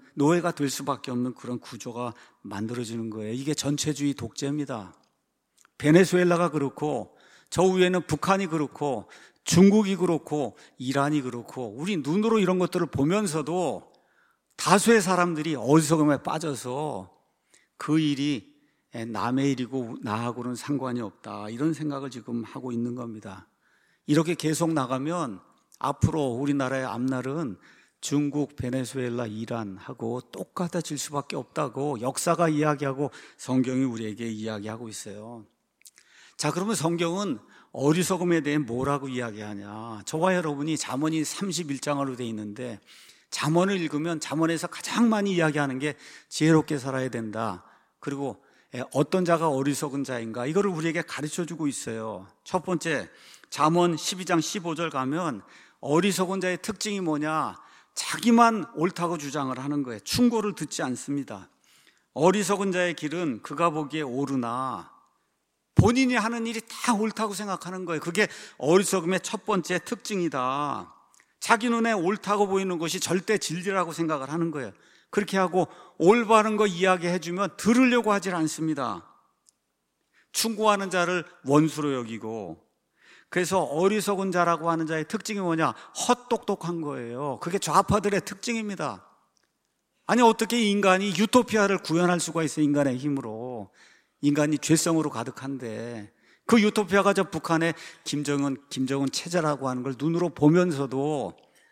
수밖에 없는 그런 구조가 만들어지는 거예요. 이게 전체주의 독재입니다. 베네수엘라가 그렇고, 저 위에는 북한이 그렇고, 중국이 그렇고, 이란이 그렇고, 우리 눈으로 이런 것들을 보면서도 다수의 사람들이 어리석음에 빠져서 그 일이 남의 일이고 나하고는 상관이 없다, 이런 생각을 지금 하고 있는 겁니다. 이렇게 계속 나가면 앞으로 우리나라의 앞날은 중국, 베네수엘라, 이란하고 똑같아질 수밖에 없다고 역사가 이야기하고 성경이 우리에게 이야기하고 있어요. 자, 그러면 성경은 어리석음에 대해 뭐라고 이야기하냐? 저와 여러분이 잠언이 31장으로 되어 있는데, 잠언을 읽으면 잠언에서 가장 많이 이야기하는 게 지혜롭게 살아야 된다, 그리고 어떤 자가 어리석은 자인가, 이거를 우리에게 가르쳐주고 있어요. 첫 번째, 잠언 12장 15절 가면 어리석은 자의 특징이 뭐냐? 자기만 옳다고 주장을 하는 거예요. 충고를 듣지 않습니다. 어리석은 자의 길은 그가 보기에 옳으나 본인이 하는 일이 다 옳다고 생각하는 거예요. 그게 어리석음의 첫 번째 특징이다. 자기 눈에 옳다고 보이는 것이 절대 진리라고 생각을 하는 거예요. 그렇게 하고 올바른 거 이야기해주면 들으려고 하질 않습니다. 충고하는 자를 원수로 여기고, 그래서 어리석은 자라고 하는 자의 특징이 뭐냐? 헛똑똑한 거예요. 그게 좌파들의 특징입니다. 아니, 어떻게 인간이 유토피아를 구현할 수가 있어요? 인간의 힘으로. 인간이 죄성으로 가득한데, 그 유토피아가 저 북한의 김정은 체제라고 하는 걸 눈으로 보면서도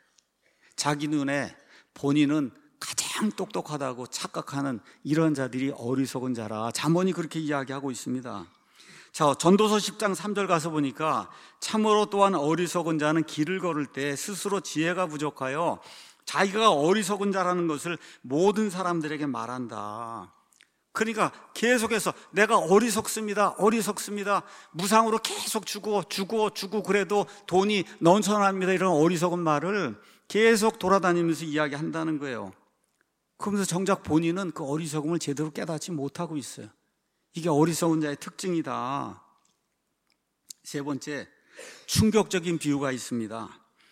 자기 눈에 본인은 가장 똑똑하다고 착각하는 이런 자들이 어리석은 자라, 잠언이 그렇게 이야기하고 있습니다. 자, 전도서 10장 3절 가서 보니까 참으로 또한 어리석은 자는 길을 걸을 때 스스로 지혜가 부족하여 자기가 어리석은 자라는 것을 모든 사람들에게 말한다. 그러니까 계속해서 내가 어리석습니다, 무상으로 계속 주고 그래도 돈이 넘쳐납니다, 이런 어리석은 말을 계속 돌아다니면서 이야기한다는 거예요. 그러면서 정작 본인은 그 어리석음을 제대로 깨닫지 못하고 있어요. 이게 어리석은 자의 특징이다. 세 번째, 충격적인 비유가 있습니다.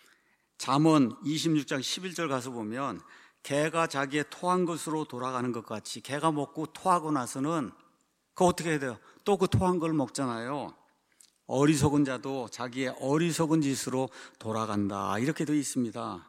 잠언 26장 11절 가서 보면 개가 자기의 토한 것으로 돌아가는 것 같이, 개가 먹고 토하고 나서는 그거 어떻게 해야 돼요? 또 그 토한 걸 먹잖아요. 어리석은 자도 자기의 어리석은 짓으로 돌아간다, 이렇게 되어 있습니다.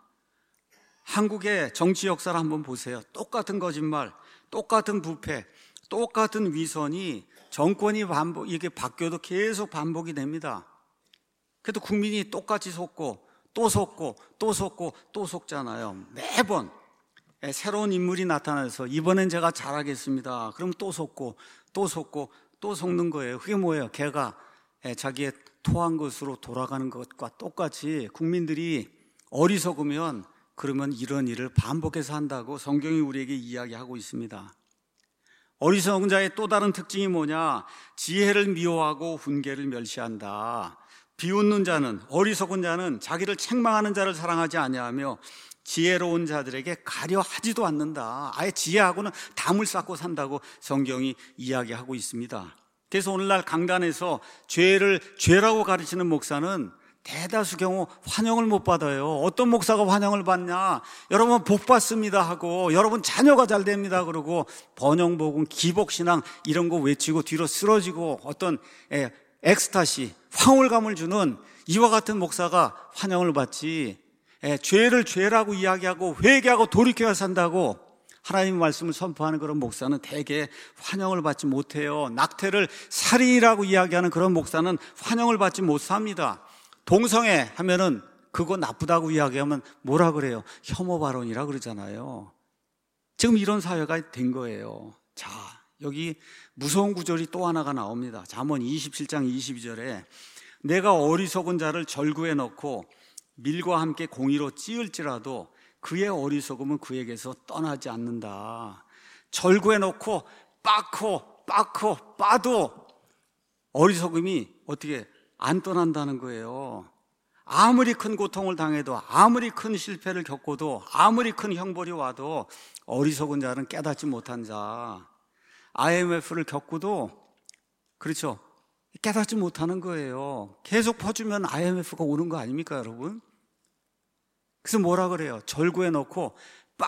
한국의 정치 역사를 한번 보세요. 똑같은 거짓말, 똑같은 부패, 똑같은 위선이 정권이 이게 바뀌어도 계속 반복이 됩니다. 그래도 국민이 똑같이 속고 또 속고 또 속고 또 속잖아요. 매번 새로운 인물이 나타나서 이번엔 제가 잘하겠습니다, 그럼 또 속고 또 속고 또 속는 거예요. 그게 뭐예요? 개가 자기의 토한 것으로 돌아가는 것과 똑같이 국민들이 어리석으면 그러면 이런 일을 반복해서 한다고 성경이 우리에게 이야기하고 있습니다. 어리석은 자의 또 다른 특징이 뭐냐? 지혜를 미워하고 훈계를 멸시한다. 비웃는 자는, 어리석은 자는 자기를 책망하는 자를 사랑하지 아니하며 지혜로운 자들에게 가려 하지도 않는다. 아예 지혜하고는 담을 쌓고 산다고 성경이 이야기하고 있습니다. 그래서 오늘날 강단에서 죄를 죄라고 가르치는 목사는 대다수 경우 환영을 못 받아요. 어떤 목사가 환영을 받냐? 여러분 복 받습니다 하고, 여러분 자녀가 잘 됩니다 그러고, 번영복음, 기복신앙 이런 거 외치고 뒤로 쓰러지고 어떤 엑스타시, 황홀감을 주는 이와 같은 목사가 환영을 받지, 죄를 죄라고 이야기하고 회개하고 돌이켜야 산다고 하나님의 말씀을 선포하는 그런 목사는 대개 환영을 받지 못해요. 낙태를 살인이라고 이야기하는 그런 목사는 환영을 받지 못합니다. 동성애 하면은 그거 나쁘다고 이야기하면 뭐라 그래요? 혐오 발언이라 그러잖아요. 지금 이런 사회가 된 거예요. 자, 여기 무서운 구절이 또 하나가 나옵니다. 잠언 27장 22절에 내가 어리석은 자를 절구에 넣고 밀과 함께 공의로 찌을지라도 그의 어리석음은 그에게서 떠나지 않는다. 절구에 넣고 빠도 어리석음이 어떻게 안 떠난다는 거예요. 아무리 큰 고통을 당해도, 아무리 큰 실패를 겪어도, 아무리 큰 형벌이 와도 어리석은 자는 깨닫지 못한 자, IMF를 겪고도, 그렇죠, 깨닫지 못하는 거예요. 계속 퍼주면 IMF가 오는 거 아닙니까, 여러분? 그래서 뭐라 그래요? 절구에 넣고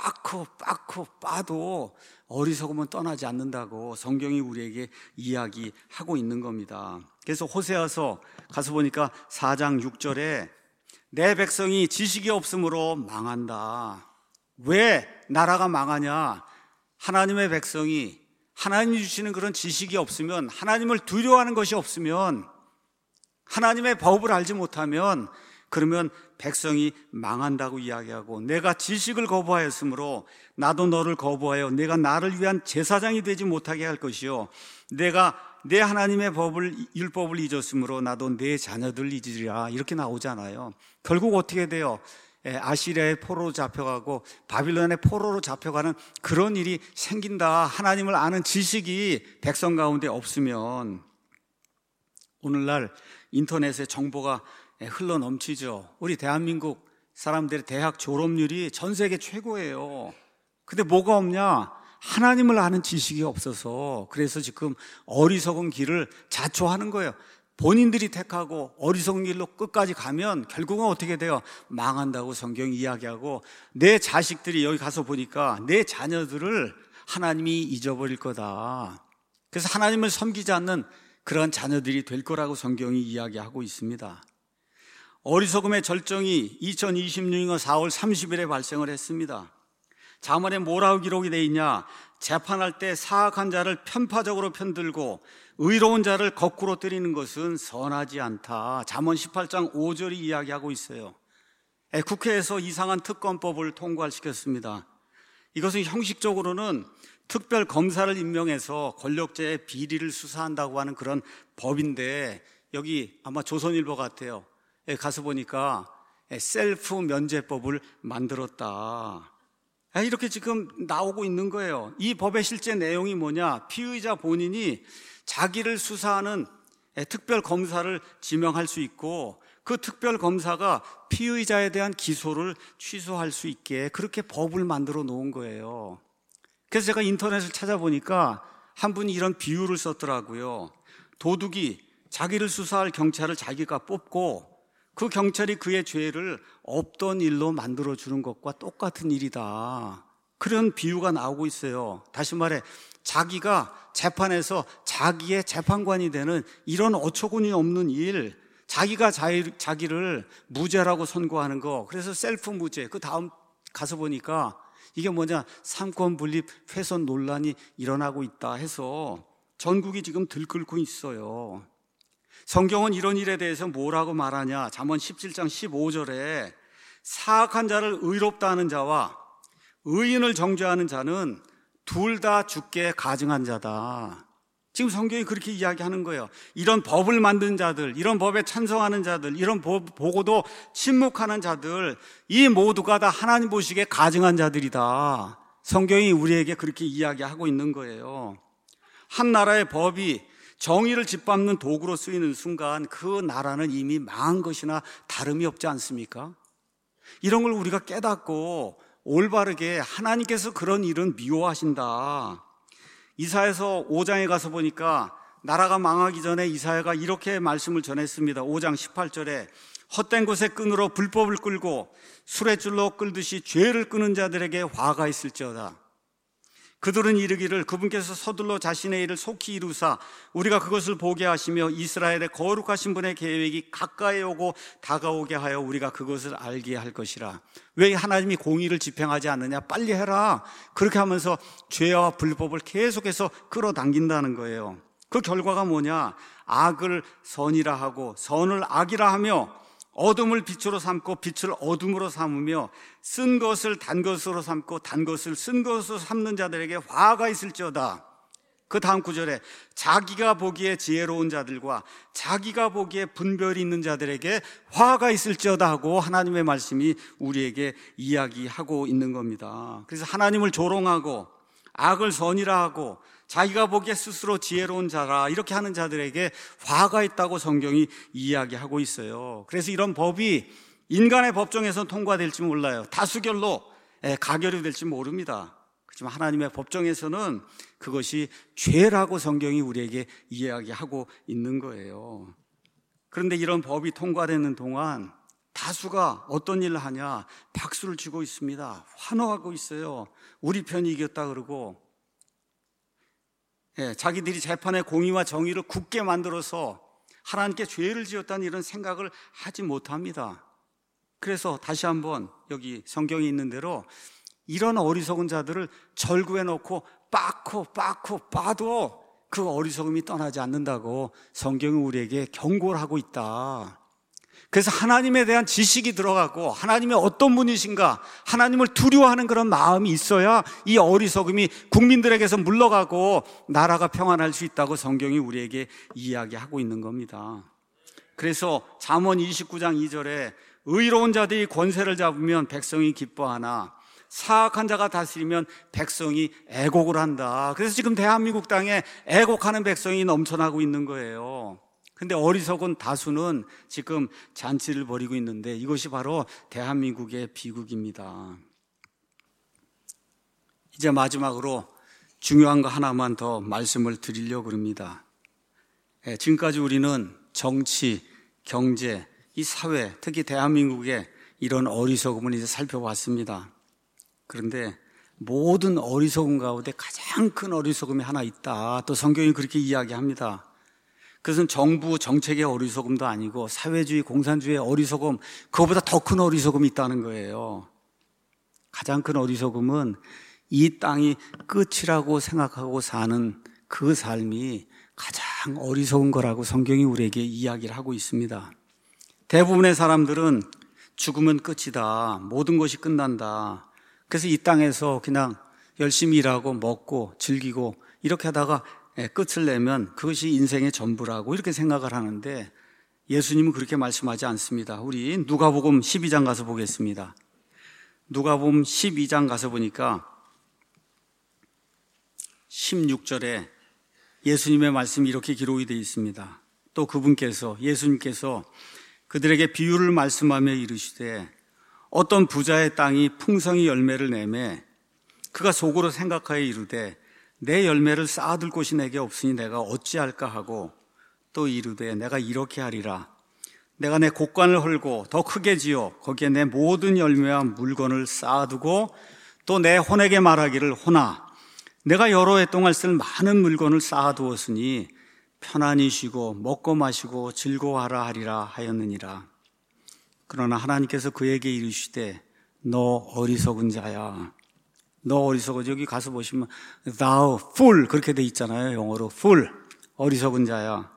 빻고 빠도 어리석으면 떠나지 않는다고 성경이 우리에게 이야기하고 있는 겁니다. 그래서 호세아서 가서 보니까 4장 6절에 내 백성이 지식이 없으므로 망한다. 왜 나라가 망하냐? 하나님의 백성이 하나님이 주시는 그런 지식이 없으면, 하나님을 두려워하는 것이 없으면, 하나님의 법을 알지 못하면, 그러면 백성이 망한다고 이야기하고, 내가 지식을 거부하였으므로 나도 너를 거부하여 내가 나를 위한 제사장이 되지 못하게 할 것이요, 내가 내 하나님의 율법을 잊었으므로 나도 내 자녀들을 잊으리라. 이렇게 나오잖아요. 결국 어떻게 돼요? 아시리아의 포로로 잡혀가고 바빌론의 포로로 잡혀가는 그런 일이 생긴다. 하나님을 아는 지식이 백성 가운데 없으면. 오늘날 인터넷에 정보가 흘러 넘치죠. 우리 대한민국 사람들의 대학 졸업률이 전 세계 최고예요. 근데 뭐가 없냐? 하나님을 아는 지식이 없어서, 그래서 지금 어리석은 길을 자초하는 거예요. 본인들이 택하고 어리석은 길로 끝까지 가면 결국은 어떻게 돼요? 망한다고 성경이 이야기하고, 내 자식들이, 여기 가서 보니까 내 자녀들을 하나님이 잊어버릴 거다. 그래서 하나님을 섬기지 않는 그런 자녀들이 될 거라고 성경이 이야기하고 있습니다. 어리석음의 절정이 2026년 4월 30일에 발생을 했습니다. 잠언에 뭐라고 기록이 되어 있냐? 재판할 때 사악한 자를 편파적으로 편들고 의로운 자를 거꾸로 때리는 것은 선하지 않다. 잠언 18장 5절이 이야기하고 있어요. 국회에서 이상한 특검법을 통과시켰습니다. 이것은 형식적으로는 특별 검사를 임명해서 권력자의 비리를 수사한다고 하는 그런 법인데, 여기 아마 조선일보 같아요. 가서 보니까 셀프 면제법을 만들었다. 이렇게 지금 나오고 있는 거예요. 이 법의 실제 내용이 뭐냐? 피의자 본인이 자기를 수사하는 특별 검사를 지명할 수 있고, 그 특별 검사가 피의자에 대한 기소를 취소할 수 있게 그렇게 법을 만들어 놓은 거예요. 그래서 제가 인터넷을 찾아보니까 한 분이 이런 비유를 썼더라고요. 도둑이 자기를 수사할 경찰을 자기가 뽑고 그 경찰이 그의 죄를 없던 일로 만들어주는 것과 똑같은 일이다. 그런 비유가 나오고 있어요. 다시 말해, 자기가 재판에서 자기의 재판관이 되는 이런 어처구니 없는 일, 자기가 자기를 무죄라고 선고하는 거, 그래서 셀프 무죄. 그 다음 가서 보니까 이게 뭐냐, 삼권 분립 훼손 논란이 일어나고 있다 해서 전국이 지금 들끓고 있어요. 성경은 이런 일에 대해서 뭐라고 말하냐? 잠언 17장 15절에 사악한 자를 의롭다 하는 자와 의인을 정죄하는 자는 둘 다 죽게 가증한 자다. 지금 성경이 그렇게 이야기하는 거예요. 이런 법을 만든 자들, 이런 법에 찬성하는 자들, 이런 법 보고도 침묵하는 자들, 이 모두가 다 하나님 보시기에 가증한 자들이다. 성경이 우리에게 그렇게 이야기하고 있는 거예요. 한 나라의 법이 정의를 짓밟는 도구로 쓰이는 순간 그 나라는 이미 망한 것이나 다름이 없지 않습니까? 이런 걸 우리가 깨닫고 올바르게, 하나님께서 그런 일은 미워하신다. 이사야서 5장에 가서 보니까 나라가 망하기 전에 이사야가 이렇게 말씀을 전했습니다. 5장 18절에 헛된 곳에 끈으로 불법을 끌고 수레줄로 끌듯이 죄를 끄는 자들에게 화가 있을지어다. 그들은 이르기를 그분께서 서둘러 자신의 일을 속히 이루사 우리가 그것을 보게 하시며 이스라엘의 거룩하신 분의 계획이 가까이 오고 다가오게 하여 우리가 그것을 알게 할 것이라. 왜 하나님이 공의를 집행하지 않느냐? 빨리 해라. 그렇게 하면서 죄와 불법을 계속해서 끌어당긴다는 거예요. 그 결과가 뭐냐? 악을 선이라 하고 선을 악이라 하며 어둠을 빛으로 삼고 빛을 어둠으로 삼으며 쓴 것을 단 것으로 삼고 단 것을 쓴 것으로 삼는 자들에게 화가 있을지어다. 그 다음 구절에 자기가 보기에 지혜로운 자들과 자기가 보기에 분별이 있는 자들에게 화가 있을지어다 하고 하나님의 말씀이 우리에게 이야기하고 있는 겁니다. 그래서 하나님을 조롱하고 악을 선이라 하고 자기가 보기에 스스로 지혜로운 자라 이렇게 하는 자들에게 화가 있다고 성경이 이야기하고 있어요. 그래서 이런 법이 인간의 법정에서는 통과될지 몰라요. 다수결로 가결이 될지 모릅니다. 그렇지만 하나님의 법정에서는 그것이 죄라고 성경이 우리에게 이야기하고 있는 거예요. 그런데 이런 법이 통과되는 동안 다수가 어떤 일을 하냐? 박수를 치고 있습니다. 환호하고 있어요. 우리 편이 이겼다 그러고, 자기들이 재판의 공의와 정의를 굳게 만들어서 하나님께 죄를 지었다는 이런 생각을 하지 못합니다. 그래서 다시 한번 여기 성경에 있는 대로 이런 어리석은 자들을 절구해 놓고 빻고 그 어리석음이 떠나지 않는다고 성경이 우리에게 경고를 하고 있다. 그래서 하나님에 대한 지식이 들어가고 하나님이 어떤 분이신가, 하나님을 두려워하는 그런 마음이 있어야 이 어리석음이 국민들에게서 물러가고 나라가 평안할 수 있다고 성경이 우리에게 이야기하고 있는 겁니다. 그래서 잠언 29장 2절에 의로운 자들이 권세를 잡으면 백성이 기뻐하나 사악한 자가 다스리면 백성이 애곡을 한다. 그래서 지금 대한민국 땅에 애곡하는 백성이 넘쳐나고 있는 거예요. 근데 어리석은 다수는 지금 잔치를 벌이고 있는데 이것이 바로 대한민국의 비극입니다. 이제 마지막으로 중요한 거 하나만 더 말씀을 드리려고 합니다. 지금까지 우리는 정치, 경제, 이 사회, 특히 대한민국의 이런 어리석음을 이제 살펴봤습니다. 그런데 모든 어리석음 가운데 가장 큰 어리석음이 하나 있다. 또 성경이 그렇게 이야기합니다. 그것은 정부 정책의 어리석음도 아니고 사회주의, 공산주의의 어리석음, 그거보다 더 큰 어리석음이 있다는 거예요. 가장 큰 어리석음은 이 땅이 끝이라고 생각하고 사는 그 삶이 가장 어리석은 거라고 성경이 우리에게 이야기를 하고 있습니다. 대부분의 사람들은 죽으면 끝이다. 모든 것이 끝난다. 그래서 이 땅에서 그냥 열심히 일하고 먹고 즐기고 이렇게 하다가 끝을 내면 그것이 인생의 전부라고 이렇게 생각을 하는데 예수님은 그렇게 말씀하지 않습니다. 우리 누가복음 12장 가서 보겠습니다. 누가복음 12장 가서 보니까 16절에 예수님의 말씀이 이렇게 기록이 되어 있습니다. 또 예수님께서 그들에게 비유를 말씀하며 이르시되 어떤 부자의 땅이 풍성히 열매를 내매 그가 속으로 생각하여 이르되 내 열매를 쌓아둘 곳이 내게 없으니 내가 어찌할까 하고 또 이르되 내가 이렇게 하리라. 내가 내 곡관을 헐고 더 크게 지어 거기에 내 모든 열매와 물건을 쌓아두고 또 내 혼에게 말하기를 혼아 내가 여러 해 동안 쓸 많은 물건을 쌓아두었으니 편안히 쉬고 먹고 마시고 즐거워하라 하리라 하였느니라. 그러나 하나님께서 그에게 이르시되 너 어리석은 자야. 너 어리석어. 여기 가서 보시면 thou fool 그렇게 돼 있잖아요. 영어로 fool, 어리석은 자야.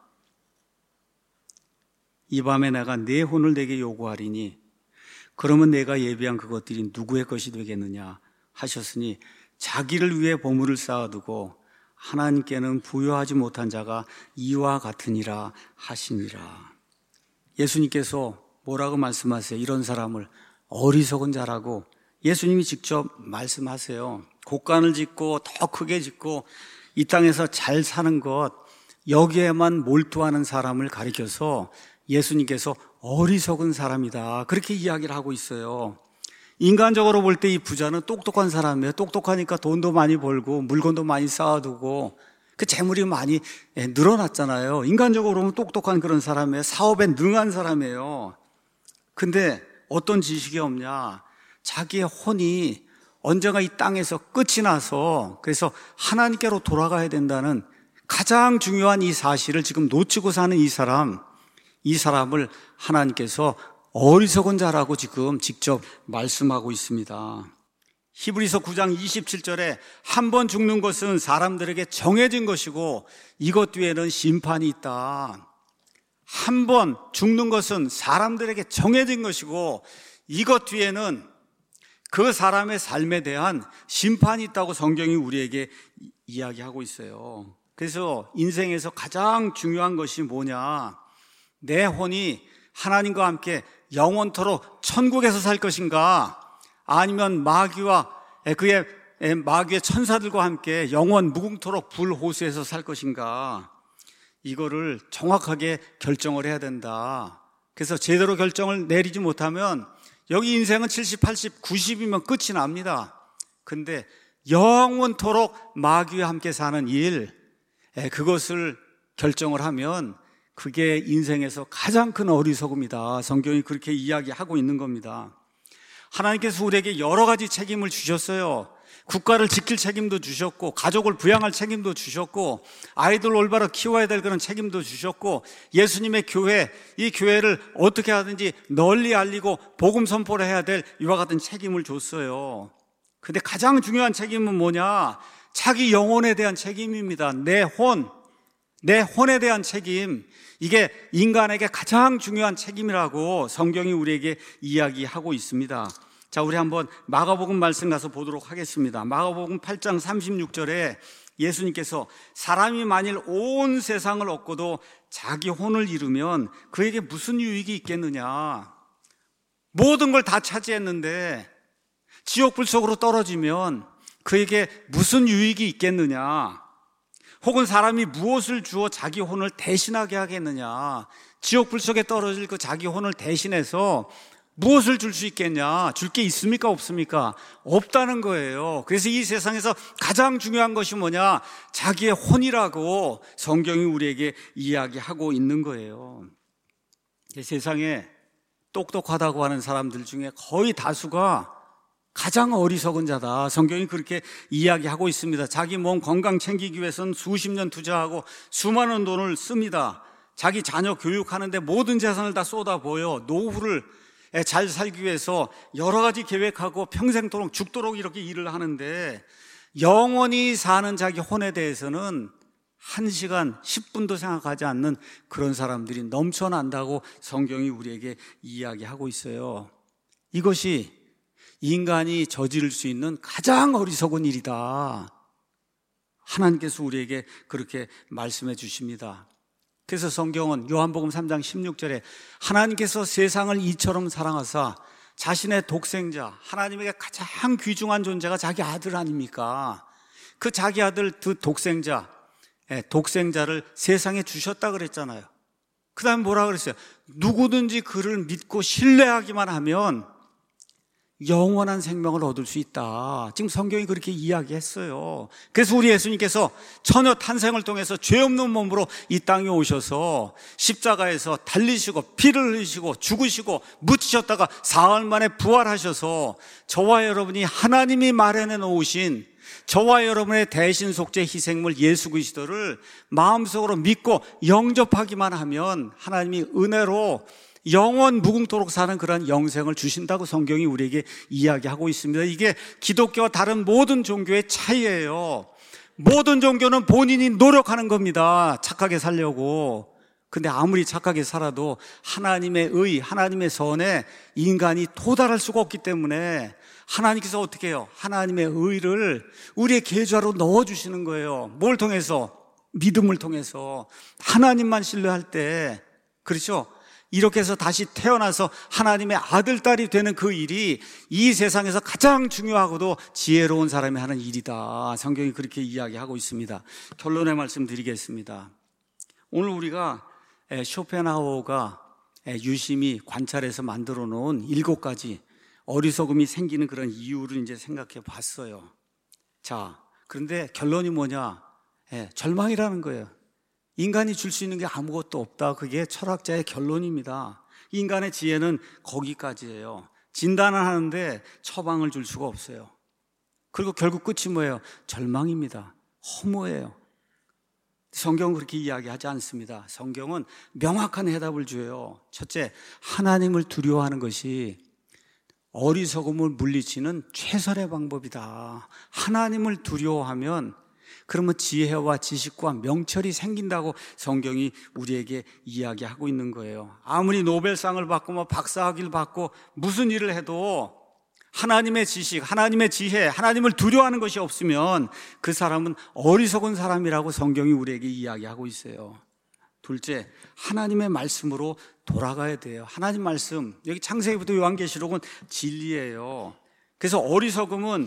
이 밤에 내가 네 혼을 내게 요구하리니 그러면 내가 예비한 그것들이 누구의 것이 되겠느냐 하셨으니 자기를 위해 보물을 쌓아두고 하나님께는 부여하지 못한 자가 이와 같으니라 하시니라. 예수님께서 뭐라고 말씀하세요? 이런 사람을 어리석은 자라고 예수님이 직접 말씀하세요. 곡간을 짓고 더 크게 짓고 이 땅에서 잘 사는 것 여기에만 몰두하는 사람을 가리켜서 예수님께서 어리석은 사람이다 그렇게 이야기를 하고 있어요. 인간적으로 볼 때 이 부자는 똑똑한 사람이에요. 똑똑하니까 돈도 많이 벌고 물건도 많이 쌓아두고 그 재물이 많이 늘어났잖아요. 인간적으로 보면 똑똑한 그런 사람이에요. 사업에 능한 사람이에요. 근데 어떤 지식이 없냐? 자기의 혼이 언젠가 이 땅에서 끝이 나서 그래서 하나님께로 돌아가야 된다는 가장 중요한 이 사실을 지금 놓치고 사는 이 사람을 하나님께서 어리석은 자라고 지금 직접 말씀하고 있습니다. 히브리서 9장 27절에 한 번 죽는 것은 사람들에게 정해진 것이고 이것 뒤에는 심판이 있다. 한 번 죽는 것은 사람들에게 정해진 것이고 이것 뒤에는 그 사람의 삶에 대한 심판이 있다고 성경이 우리에게 이야기하고 있어요. 그래서 인생에서 가장 중요한 것이 뭐냐? 내 혼이 하나님과 함께 영원토록 천국에서 살 것인가? 아니면 마귀와 그의 마귀의 천사들과 함께 영원 무궁토록 불호수에서 살 것인가, 이거를 정확하게 결정을 해야 된다. 그래서 제대로 결정을 내리지 못하면 여기 인생은 70, 80, 90이면 끝이 납니다. 근데 영원토록 마귀와 함께 사는 일, 그것을 결정을 하면 그게 인생에서 가장 큰 어리석음이다. 성경이 그렇게 이야기하고 있는 겁니다. 하나님께서 우리에게 여러 가지 책임을 주셨어요. 국가를 지킬 책임도 주셨고, 가족을 부양할 책임도 주셨고, 아이들 올바로 키워야 될 그런 책임도 주셨고, 예수님의 교회, 이 교회를 어떻게 하든지 널리 알리고 복음 선포를 해야 될 이와 같은 책임을 줬어요. 근데 가장 중요한 책임은 뭐냐? 자기 영혼에 대한 책임입니다. 내 혼에 대한 책임. 이게 인간에게 가장 중요한 책임이라고 성경이 우리에게 이야기하고 있습니다. 자, 우리 한번 마가복음 말씀 가서 보도록 하겠습니다. 마가복음 8장 36절에 예수님께서 사람이 만일 온 세상을 얻고도 자기 혼을 잃으면 그에게 무슨 유익이 있겠느냐? 모든 걸 다 차지했는데 지옥불 속으로 떨어지면 그에게 무슨 유익이 있겠느냐? 혹은 사람이 무엇을 주어 자기 혼을 대신하게 하겠느냐? 지옥불 속에 떨어질 그 자기 혼을 대신해서 무엇을 줄 수 있겠냐? 줄 게 있습니까? 없습니까? 없다는 거예요. 그래서 이 세상에서 가장 중요한 것이 뭐냐? 자기의 혼이라고 성경이 우리에게 이야기하고 있는 거예요. 세상에 똑똑하다고 하는 사람들 중에 거의 다수가 가장 어리석은 자다. 성경이 그렇게 이야기하고 있습니다. 자기 몸 건강 챙기기 위해서는 수십 년 투자하고 수많은 돈을 씁니다. 자기 자녀 교육하는데 모든 재산을 다 쏟아부어요. 노후를 잘 살기 위해서 여러 가지 계획하고 평생토록 죽도록 이렇게 일을 하는데, 영원히 사는 자기 혼에 대해서는 1시간 10분도 생각하지 않는 그런 사람들이 넘쳐난다고 성경이 우리에게 이야기하고 있어요. 이것이 인간이 저지를 수 있는 가장 어리석은 일이다. 하나님께서 우리에게 그렇게 말씀해 주십니다. 그래서 성경은 요한복음 3장 16절에 하나님께서 세상을 이처럼 사랑하사 자신의 독생자, 하나님에게 가장 귀중한 존재가 자기 아들 아닙니까? 그 자기 아들, 그 독생자를 세상에 주셨다 그랬잖아요. 그 다음에 뭐라 그랬어요? 누구든지 그를 믿고 신뢰하기만 하면 영원한 생명을 얻을 수 있다. 지금 성경이 그렇게 이야기했어요. 그래서 우리 예수님께서 처녀 탄생을 통해서 죄 없는 몸으로 이 땅에 오셔서 십자가에서 달리시고 피를 흘리시고 죽으시고 묻히셨다가 사흘 만에 부활하셔서 저와 여러분이 하나님이 마련해 놓으신 저와 여러분의 대신 속죄 희생물 예수 그리스도를 마음속으로 믿고 영접하기만 하면 하나님이 은혜로 영원 무궁토록 사는 그런 영생을 주신다고 성경이 우리에게 이야기하고 있습니다. 이게 기독교와 다른 모든 종교의 차이예요. 모든 종교는 본인이 노력하는 겁니다. 착하게 살려고. 근데 아무리 착하게 살아도 하나님의 의, 하나님의 선에 인간이 도달할 수가 없기 때문에 하나님께서 어떻게 해요? 하나님의 의를 우리의 계좌로 넣어주시는 거예요. 뭘 통해서? 믿음을 통해서. 하나님만 신뢰할 때, 그렇죠? 이렇게 해서 다시 태어나서 하나님의 아들, 딸이 되는 그 일이 이 세상에서 가장 중요하고도 지혜로운 사람이 하는 일이다. 성경이 그렇게 이야기하고 있습니다. 결론의 말씀 드리겠습니다. 오늘 우리가 쇼펜하우어가 유심히 관찰해서 만들어 놓은 7가지 어리석음이 생기는 그런 이유를 이제 생각해 봤어요. 자, 그런데 결론이 뭐냐? 절망이라는 거예요. 인간이 줄 수 있는 게 아무것도 없다. 그게 철학자의 결론입니다. 인간의 지혜는 거기까지예요. 진단을 하는데 처방을 줄 수가 없어요. 그리고 결국 끝이 뭐예요? 절망입니다. 허무해요. 성경은 그렇게 이야기하지 않습니다. 성경은 명확한 해답을 줘요. 첫째, 하나님을 두려워하는 것이 어리석음을 물리치는 최선의 방법이다. 하나님을 두려워하면 그러면 지혜와 지식과 명철이 생긴다고 성경이 우리에게 이야기하고 있는 거예요. 아무리 노벨상을 받고 뭐 박사학위를 받고 무슨 일을 해도 하나님의 지식, 하나님의 지혜, 하나님을 두려워하는 것이 없으면 그 사람은 어리석은 사람이라고 성경이 우리에게 이야기하고 있어요. 둘째, 하나님의 말씀으로 돌아가야 돼요. 하나님 말씀, 여기 창세기부터 요한계시록은 진리예요. 그래서 어리석음은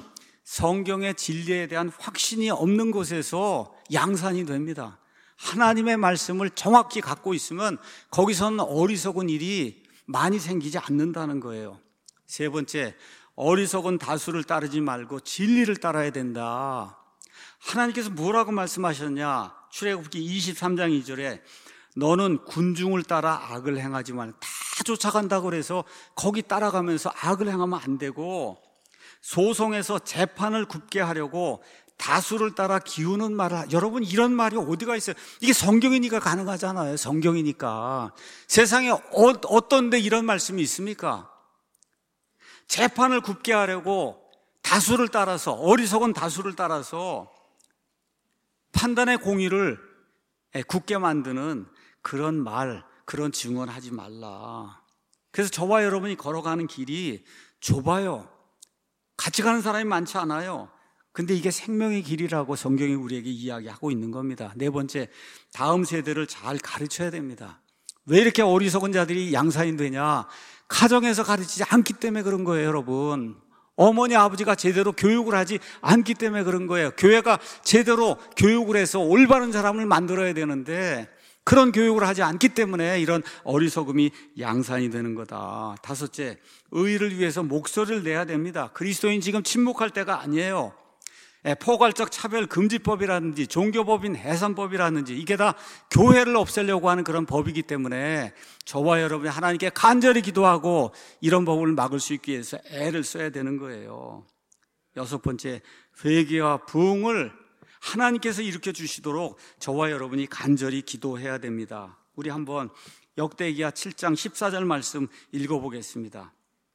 성경의 진리에 대한 확신이 없는 곳에서 양산이 됩니다. 하나님의 말씀을 정확히 갖고 있으면 거기서는 어리석은 일이 많이 생기지 않는다는 거예요. 세 번째, 어리석은 다수를 따르지 말고 진리를 따라야 된다. 하나님께서 뭐라고 말씀하셨냐? 출애굽기 23장 2절에 너는 군중을 따라 악을 행하지 말고, 다 쫓아간다고 그래서 거기 따라가면서 악을 행하면 안 되고, 소송에서 재판을 굽게 하려고 다수를 따라 기우는 말을, 여러분 이런 말이 어디가 있어요? 이게 성경이니까 가능하잖아요. 성경이니까. 세상에 어떤 데 이런 말씀이 있습니까? 재판을 굽게 하려고 다수를 따라서, 어리석은 다수를 따라서 판단의 공의를 굳게 만드는 그런 말, 그런 증언하지 말라. 그래서 저와 여러분이 걸어가는 길이 좁아요. 같이 가는 사람이 많지 않아요. 근데 이게 생명의 길이라고 성경이 우리에게 이야기하고 있는 겁니다. 네 번째, 다음 세대를 잘 가르쳐야 됩니다. 왜 이렇게 어리석은 자들이 양산이 되냐? 가정에서 가르치지 않기 때문에 그런 거예요, 여러분. 어머니, 아버지가 제대로 교육을 하지 않기 때문에 그런 거예요. 교회가 제대로 교육을 해서 올바른 사람을 만들어야 되는데 그런 교육을 하지 않기 때문에 이런 어리석음이 양산이 되는 거다. 다섯째, 의를 위해서 목소리를 내야 됩니다. 그리스도인 지금 침묵할 때가 아니에요. 포괄적 차별 금지법이라든지 종교법인 해산법이라든지 이게 다 교회를 없애려고 하는 그런 법이기 때문에 저와 여러분이 하나님께 간절히 기도하고 이런 법을 막을 수 있기 위해서 애를 써야 되는 거예요. 여섯 번째, 회개와 부흥을 하나님께서 일으켜 주시도록 저와 여러분이 간절히 기도해야 됩니다. 우리 한번 역대기야 7장 14절 말씀 읽어보겠습니다.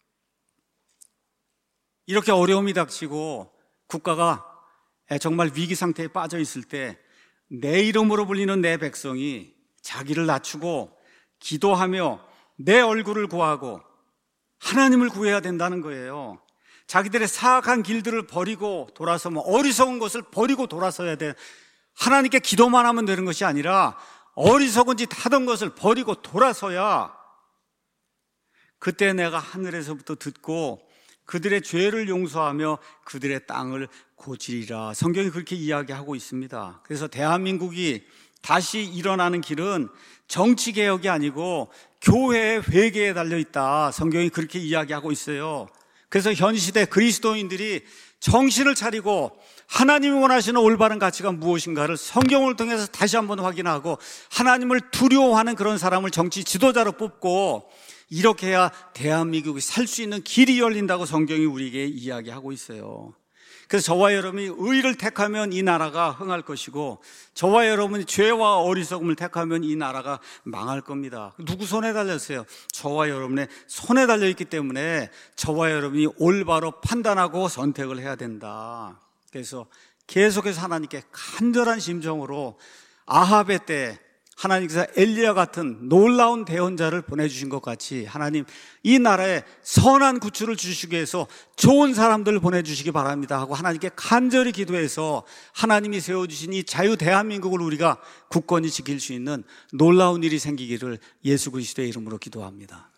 이렇게 어려움이 닥치고 국가가 정말 위기 상태에 빠져 있을 때 내 이름으로 불리는 내 백성이 자기를 낮추고 기도하며 내 얼굴을 구하고 하나님을 구해야 된다는 거예요. 자기들의 사악한 길들을 버리고 돌아서면, 어리석은 것을 버리고 돌아서야 돼. 하나님께 기도만 하면 되는 것이 아니라 어리석은 짓 하던 것을 버리고 돌아서야 그때 내가 하늘에서부터 듣고 그들의 죄를 용서하며 그들의 땅을 고치리라. 성경이 그렇게 이야기하고 있습니다. 그래서 대한민국이 다시 일어나는 길은 정치개혁이 아니고 교회의 회개에 달려있다. 성경이 그렇게 이야기하고 있어요. 그래서 현 시대 그리스도인들이 정신을 차리고 하나님이 원하시는 올바른 가치가 무엇인가를 성경을 통해서 다시 한번 확인하고 하나님을 두려워하는 그런 사람을 정치 지도자로 뽑고, 이렇게 해야 대한민국이 살 수 있는 길이 열린다고 성경이 우리에게 이야기하고 있어요. 그래서 저와 여러분이 의를 택하면 이 나라가 흥할 것이고, 저와 여러분이 죄와 어리석음을 택하면 이 나라가 망할 겁니다. 누구 손에 달렸어요? 저와 여러분의 손에 달려있기 때문에 저와 여러분이 올바로 판단하고 선택을 해야 된다. 그래서 계속해서 하나님께 간절한 심정으로 아합의 때 하나님께서 엘리야 같은 놀라운 대언자를 보내주신 것 같이 하나님, 이 나라에 선한 구출을 주시기 위해서 좋은 사람들을 보내주시기 바랍니다 하고 하나님께 간절히 기도해서 하나님이 세워주신 이 자유 대한민국을 우리가 굳건히 지킬 수 있는 놀라운 일이 생기기를 예수 그리스도의 이름으로 기도합니다.